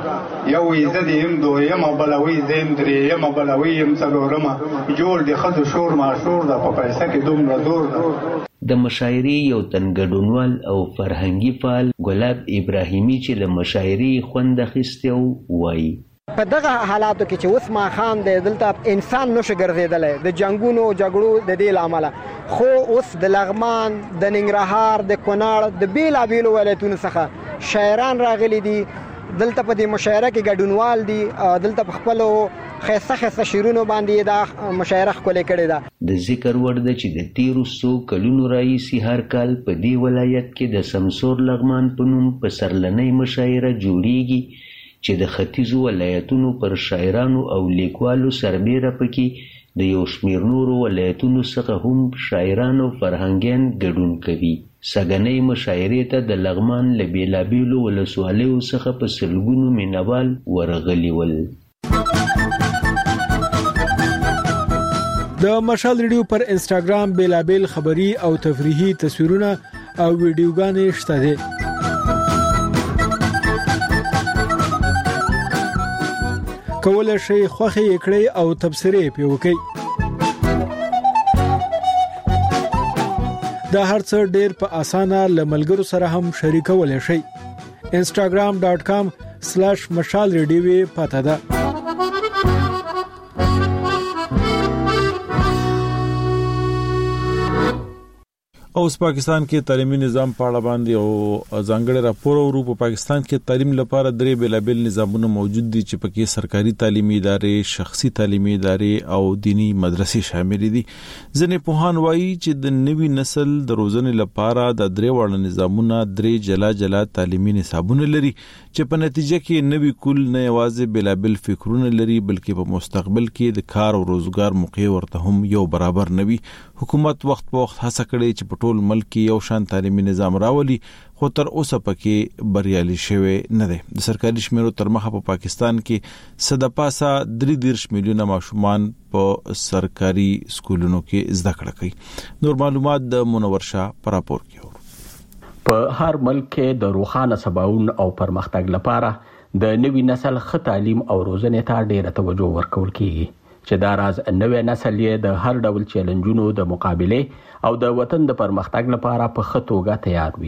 یو وي زه دې یم دویمه، بله وي زه یم درېیمه، بله وي یم څلورمه. جوړ د ښځو شور ماشور ده، په پیسه کې دومره زور ده. د مشاعرې یو تن ګډونوال او فرهنګي فعال ګلاب ابراهیمي چې له مشاعرې خوند اخیستی وایي: په دغه حالاتو کې چې اوس ماښام دی، دلته انسان نشي ګرځېدلی د جنګونو جګړو د دې له امله. خو اوس د لغمان، د ننګرهار، د کونړ، د بېلابېلو ولایتونو څخه شاعران راغلي دي. دلته په دې مشاعره کې ګډونوال دي، دلته په خپلو ښایسته شعرونو باندې دا مشاعره ښکلې کړې ده. د ذکر وړ ده چې د تیرو 100 کلونو راهیسې هر کال په دې ولایت کې د سمسور لغمان په نوم پسرلنۍ مشاعره جوړیږي چې د ختیځو ولایتونو پر شاعرانو او لیکوالو سربېره پکې د یو شمېر نورو ولایتونو څخه هم شاعران او فرهنګیان ګډون کوي. سږنۍ مشاعرې ته د لغمان له بېلابېلو ولسوالیو څخه په سلګونو مینوال ورغلي ول. د مشال ریډیو پر انسټاګرام بېلابېل خبري او تفریحي تصویرونه او ویډیوګانې شته دي. کولای شئ خوښه یې کړئ او تبصرې پې وکړئ. دا هر څه ډېر په اسانه له ملګرو سره هم شریکولی شئ. instagram.com/mashalradio پته ده. اوس پاکستان کې تعلیمي نظام په اړه باندې او ځانګړي راپور ورو. په پاکستان کې تعلیم لپاره درې بیلابل نظامونه موجود دي چې پکې سرکاري تعلیمي ادارې، شخصي تعلیمي ادارې او دینی مدرسې شامل دي. ځینې پوهان وایي چې د نوي نسل د روزنې لپاره د درې وړ نظامونه درې جلا تعلیمي نصابونه لري چې په نتیجه کې نوي کول نه یوازې بیلابل فکرونه لري بلکې په مستقبل کې د کار او روزګار موقع ورته هم یو برابر نوي. حکومت وخت په وخت هڅه کړې چې په ټول ملک کې یو شان تعلیمي نظام راولي، خو تر اوسه پکې بریالي شوی نه دی. د سرکاري شمیرو تر مخه په پاکستان کې صدپاسه 33 میلیونه ماشومان په سرکاري سکولونو کې زده کړه کوي. نور معلومات د منور شاه پر راپور کې. په هر ملک کې د روښانه سباوون او پرمختګ لپاره د نوي نسل ښه تعلیم او روزنې ته ډېره توجه ورکول کیږي چې دا راز نوې نسل یې د هر ډول چیلنجونو د مقابله او د وطن د پرمختګ لپاره په ښه توګه تیار وي.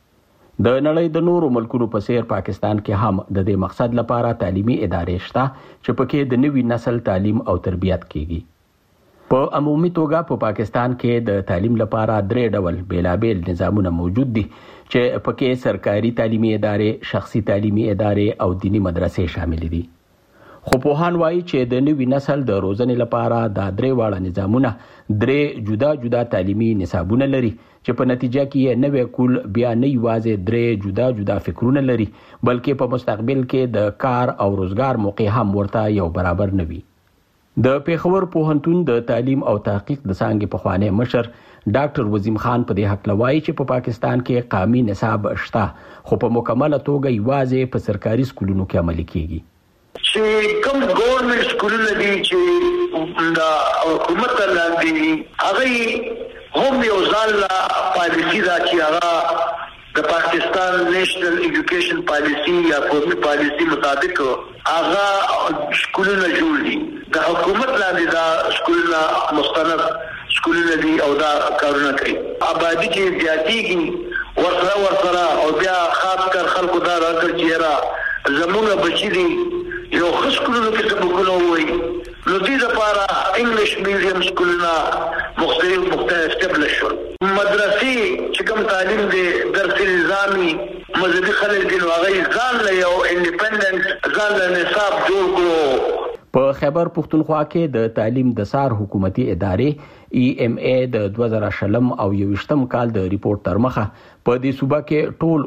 د نړۍ د نورو ملکونو په څیر پاکستان کې هم د دې مقصد لپاره تعلیمي ادارې شته چې پکې د نوي نسل تعلیم او تربیت کیږي. په عمومي توګه په پاکستان کې د تعلیم لپاره درې ډول بیلابل نظامونه موجود دي چې پکې سرکاري تعلیمي ادارې، شخصي تعلیمي ادارې او دینی مدرسې شامل دي. خو پوهان وایي چې د نوي نسل د روزنې لپاره دا درې واړه نظامونه درې جدا تعلیمي نصابونه لري چې په نتیجه کې یې نوې کول بیا نه یوازې درې جدا فکرونه لري بلکې په مستقبل کې د کار او روزګار موقع هم ورته یو برابر نه وي. د پیښور پوهنتون د تعلیم او تحقیق د څانګې پخوانی مشر ډاکټر وزیم خان په دې حق لوایي چې په پاکستان کې قومي نصاب شته خو په مکمله توګه یوازې په سرکاري سکولونو کې عملي کیږي. چې کوم ګورنمنت سکولونه دي چې د حکومت لاندې هغه هم یو ځل پالیسي دا چې هغه د پاکستان نیشنل ایجوکیشن پالیسي یا قومي پالیسي مطابق هغه سکولونه جوړ دي. د حکومت لاندې دا سکولونه مستند سکولونه دي او دا کارونه کوي. آبادی کې زیاتېږي ورسره او بیا خاص کر خلکو دا راکړ چې را زمونږ بچی دي یو سکولونو کې سبقونه وایي نو دې لپاره انګلیش میډیم سکولونه مختلف اسټابلیش شول. مدرسې چې کوم تعلیم دی درسي نظامي مذهبي خلک دي نو هغه ځان له یو انډیپندنت ځان له نصاب جوړ کړو. په خیبر پختونخوا کې د تعلیم د سار حکومتي ادارې EMA د 2020 او 2021 کال د ریپورت تر مخه په دې صوبه کې ټول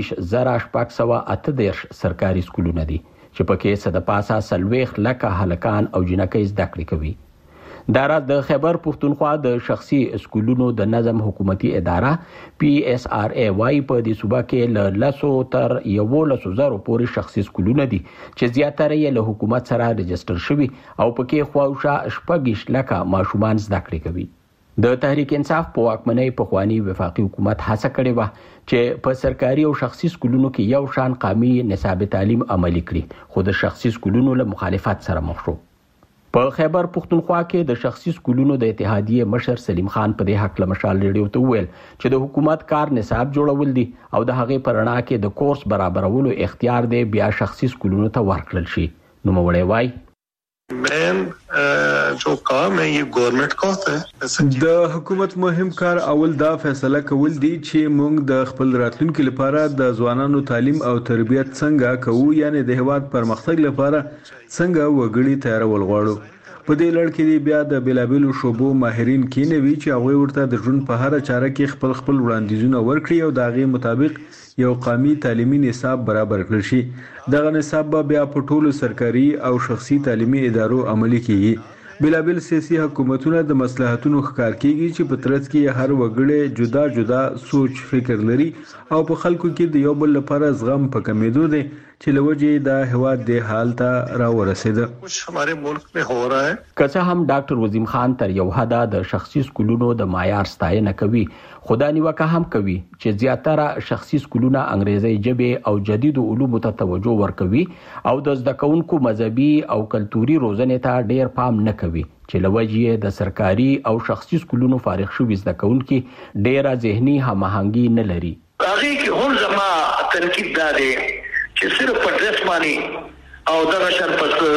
29,838 سرکاري سکولونه دي چې پکې صدپاسه 40 لکه هلکان او جنکۍ زده کړې کوي. دا راز د خیبر پختونخوا د شخصي سکولونو د نظم حکومتي اداره PSRA وايي په دې صوبه کې له 100 تر 11,000 پورې شخصي سکولونه دي چې زیاتره یې له حکومت سره رجستر شوي او پکې خواوشا 6 لکه ماشومان زده کړې کوي. د تحریک انصاف په واکمنۍ پخوانی وفاقي حکومت هڅه کړې و چې په سرکاري او شخصي سکولونو کې یو شان قومي نصاب تعلیم عملي کړي خو د شخصي سکولونو له مخالفت سره مخ شو. په خیبر پختونخوا کې د شخصي سکولونو د اتحادیې مشر سلیم خان په دې حق له مشال ریډیو ته وویل چې د حکومت کار نصاب جوړول دي او د هغې په رڼا کې د کورس برابرولو اختیار دی بیا شخصي سکولونو ته ورکړل شي. نوموړی وایي مین جو کام ہے یہ گورنمنٹ کا ہوتا ہے. د حکومت مهم کار اول دا فیصله کول دي چې موږ د خپل راتلونکو لپاره د ځوانانو تعلیم او تربیت څنګه کوو، یعنی د هیواد پرمختګ لپاره څنګه وګړي تیارول غواړو. په دې لړ کې بیا د بلابلو شوبو ماهرین کینوي چې هغه ورته د ژوند په هر چاره کې خپل وړاندیزونه ورکړي او د هغې مطابق یو قومي تعلیمي نصاب برابر کړل شي. دغه نصاب به بیا په ټولو سرکاري او شخصي تعلیمي ادارو عملي کیږي. بلابل سیاسي حکومتونه د مصلحتونو ښکار کیږي چې په ترڅ کې هر وګړی جدا سوچ فکر لري او په خلکو کې د یو بل لپاره زغم په کمیدو دی چې لوجې د هواد د حالت را ورسېده. हमारे मुल्क में हो रहा है. که هم ډاکټر وزیم خان تر یو حد د شخصي سکولونو د معیار ستاینه کوي، خدا نیوکه هم کوي چې زیاتره شخصي سکولونه انګریزي ژبه او جديدو علومو ته توجه ورکوي او د زده کوونکو مذهبي او کلتوري روزنې ته ډیر پام نه کوي، چې لوجې د سرکاري او شخصي سکولونو فارغ شوي زده کوونکي ډیره ذهني هماهنګي نه لري. هغه کې هم زما تنقید دا دی چې صرف په ډریس باندې او دغه شان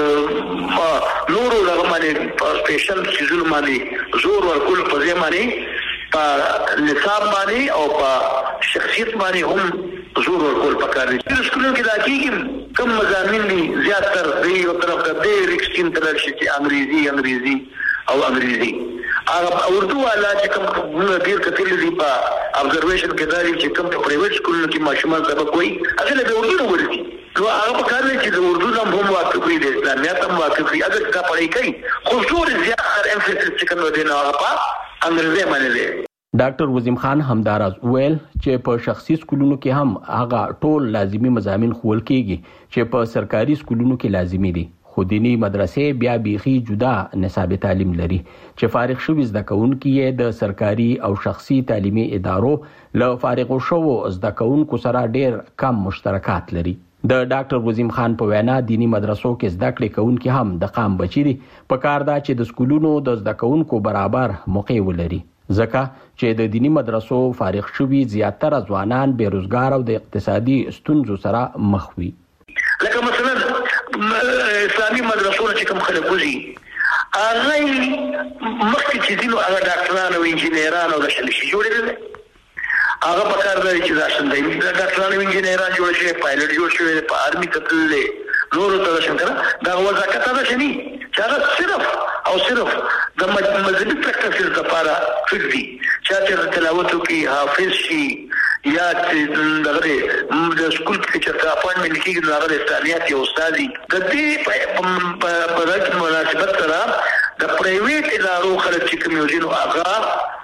پس نورو دغه باندې په سپیشل سیزون باندې زور ورکول په ځای باندې په نصاب باندې او په شخصیت باندې هم زور ورکول پکار دي. د سکولونو کې دا کېږي کم مضامین دي زیاتر دی یو طرف ته ډېر ایکسټریم طرف شي چې انګریزي او انګریزي هغه اردو والا چې کوم ډېر کتل دي په ابزرویشن کې دا چې کوم په پرایویټ سکولونو کې ماشومان سبق کوي هغه له اردو ورته نو هغه په کار دی چې د اردو نام هم واقف وي د اسلامیت هم واقف وي اگر دا پړای کوي خو زور زیات امفیسس چې کوم دی نو هغه په انګریزي باندې دی. ډاکټر وزیم خان همداراز ویل چې په شخصي سکولونو کې هم هغه ټول لازمی مضامین خول کېږي چې په سرکاري سکولونو کې لازمی دي، خو دینی مدرسې بیا بیخي جدا نصاب تعلیم لري چې فارغ شوي زده کوونکي یې د سرکاري او شخصي تعلیمي ادارو له فارغو شوو زده کوونکو سره ډیر کم مشترکات لري. د ډاکټر وزیم خان په وینا دینی مدرسو کې زده کړې کوونکي هم د قام بچی دي، په کار دا چې د سکولونو د زده کوونکو برابر موقع ولري، ځکه چې د دینی مدرسو فارغ شوي زیاتره ځوانان بیروزګار او د اقتصادي ستونزو سره مخ وي. لکه مثلا اسلامي مدرسو چې کوم خلک وزي هغه مخکې چې دینو هغه ډاکټران او انجینران او د شلشي جوړېدل هغه په کار دی چې دا څنګه د ډاکټرانو انجینران جوړ شي، پایلټ جوړ شي، په آرمي کتل نور ته څنګه دا وظیفه ده شني چې هغه صرف او صرف د مذهبي پریکټیسز لپاره فکري چې تلاوت کوي حافظ شي یا دغه د سکول کې چې اپاینټمنټ کېږي نو هغه د اسلامیت یو استاد دی. د دې په دغه مناسبت سره د پرایویټ ادارو خلک چې کوم یو دي نو هغه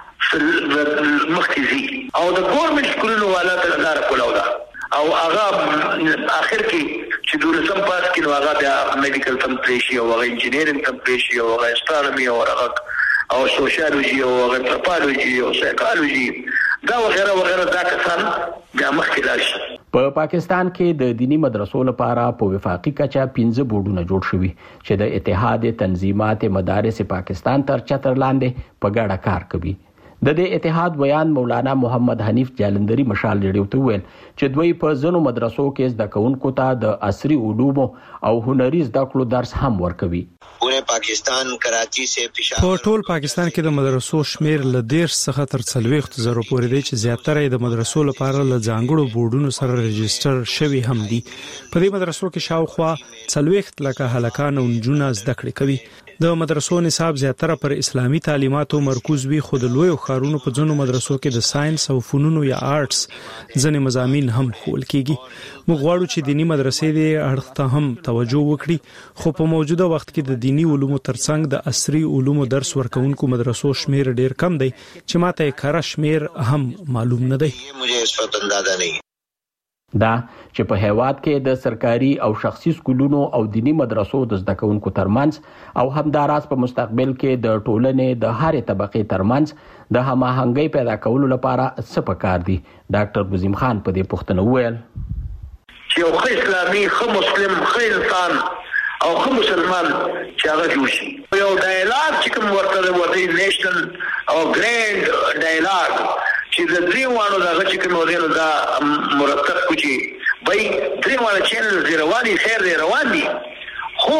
مخکې زی او د ګورنمنت سکولونو والا ته لار کولاو ده او هغه اخر کې چې دولسم پاس کې نو هغه بیا میډیکل تم پریشي او هغه انجینیرینګ تم پریشي او هغه اسټرونومي او هغه او سوشیالوجي او هغه انتروپولوژي او سایکولوژي دا وغیرہ وغیرہ دا کسان بیا مخکې لاړ شي. په پاکستان کې د دینی مدرسو لپاره په وفاقي کچه 15 بورډونه جوړ شوي چې د اتحاد تنظیمات مدارس پاکستان تر چتر لاندې په ګډه کار کوي. د دې اتحاد بیان مولانا محمد حنیف جالندری مشال ریډیو ته ویل چې دوی په ځینو مدرسو کې زده کوونکو ته د عصري علومو او هنري زده کړو درس هم ورکوي. پاکستان کراچي سے پېښور په ټول پاکستان کې د مدرسو شمیر ل 10 څخه تر 40 زره پورې دی چې زیاتره د مدرسو لپاره ل ځانګړو بورډونو سره ريجستره شوی هم دي. په دې مدرسو کې شاوخوا 40 لکه هلکان او نجونه زده کړې کوي. د مدرسو نصاب زیاتره پر اسلامي تعلیماتو مرکوز وي، خو د لوی ښارونو په ځینو مدرسو کې د ساينس او فنونو یا آرټس ځینې مضامین هم ښوول کیږي. موږ غواړو چې دینی مدرسې دې اړخ ته هم توجه وکړي، خو په موجوده وخت کې د دینی علومو ترڅنګ د عصري علومو درس ورکوونکو مدرسو شمیر ډیر کم دی چې ماته کار شمیر هم معلوم نه دی. مجھے اس وقت اندازه نہیں دا چې په هیواد کې د سرکاري او شخصي سکولونو او دینی مدرسو د زده کوونکو ترمنځ او همداراز په مستقبل کې د ټولنې د هرې طبقې ترمنځ د هماهنګۍ پیدا کولو لپاره څه پکار دي. ډاکټر وزیم خان په دې پوښتنه وویل چې یو ښه اسلامي ښه مسلم ښه انسان او ښه مسلمان چې هغه جوړ شي، یو ډایلاګ چې کوم ورته نیشنل او ګرینډ ډایلاګ چې د دریوانو دغه چې کوم ورته دا مرتب کوي بای دریوانو چینل رواني خیر دی روان دي، خو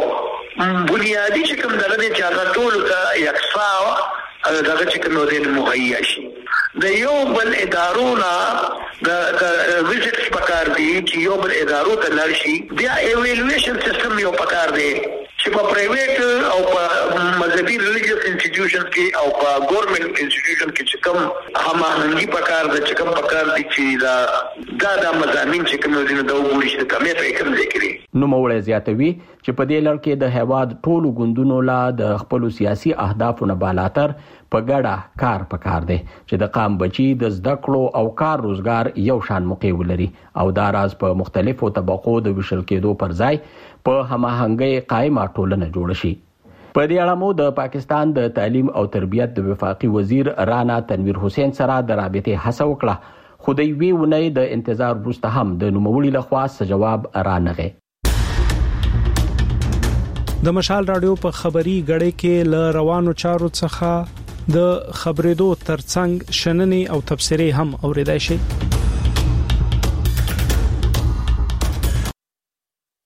بنیادی چې کوم دغه چې هغه ټول ته یکسا دغه چې کوم ورته مهیا شي. د یو بل ادارونه د ویزټس پکار دي چې یو بل ادارو ته لاړ شي، بیا ایوالویشن سیستم یو پکار دی چې په پرایویټ او په مذهبي ریلیجیس انسټیټیوشن کې او په ګورنمنت انسټیټیوشن کې چې کوم هماهنګي پکار ده چې کوم پکار دي چې دا مضامین چې کوم دي د وګوري چې کمې په کوم ځای کې نوموړی زیاتوي چې په دې لړ کې د هیواد ټولو ګوندونو لا د خپل سیاسي اهدافو نه بالاتر په ګډه کار پکار دی چې د قام بچي د زده کړو او کار روزګار یو شان موقع ولري او دا راز په مختلفو طبقو د وشل کېدو پر ځای په هماهنګۍ قائمه ټولنه جوړ شي. په دې اړه مو د پاکستان د تعلیم او تربیت د وفاقي وزیر رانا تنویر حسین سره د رابطې هڅه وکړه، خو د یوې اونۍ د انتظار وروسته هم د نوموړي لخوا څه جواب رانغی. د مشال رادیو په خبري غړې کې ل روانو چارو څخه د خبرېدو ترڅنګ شننې او تبصرې هم اوریدای شي.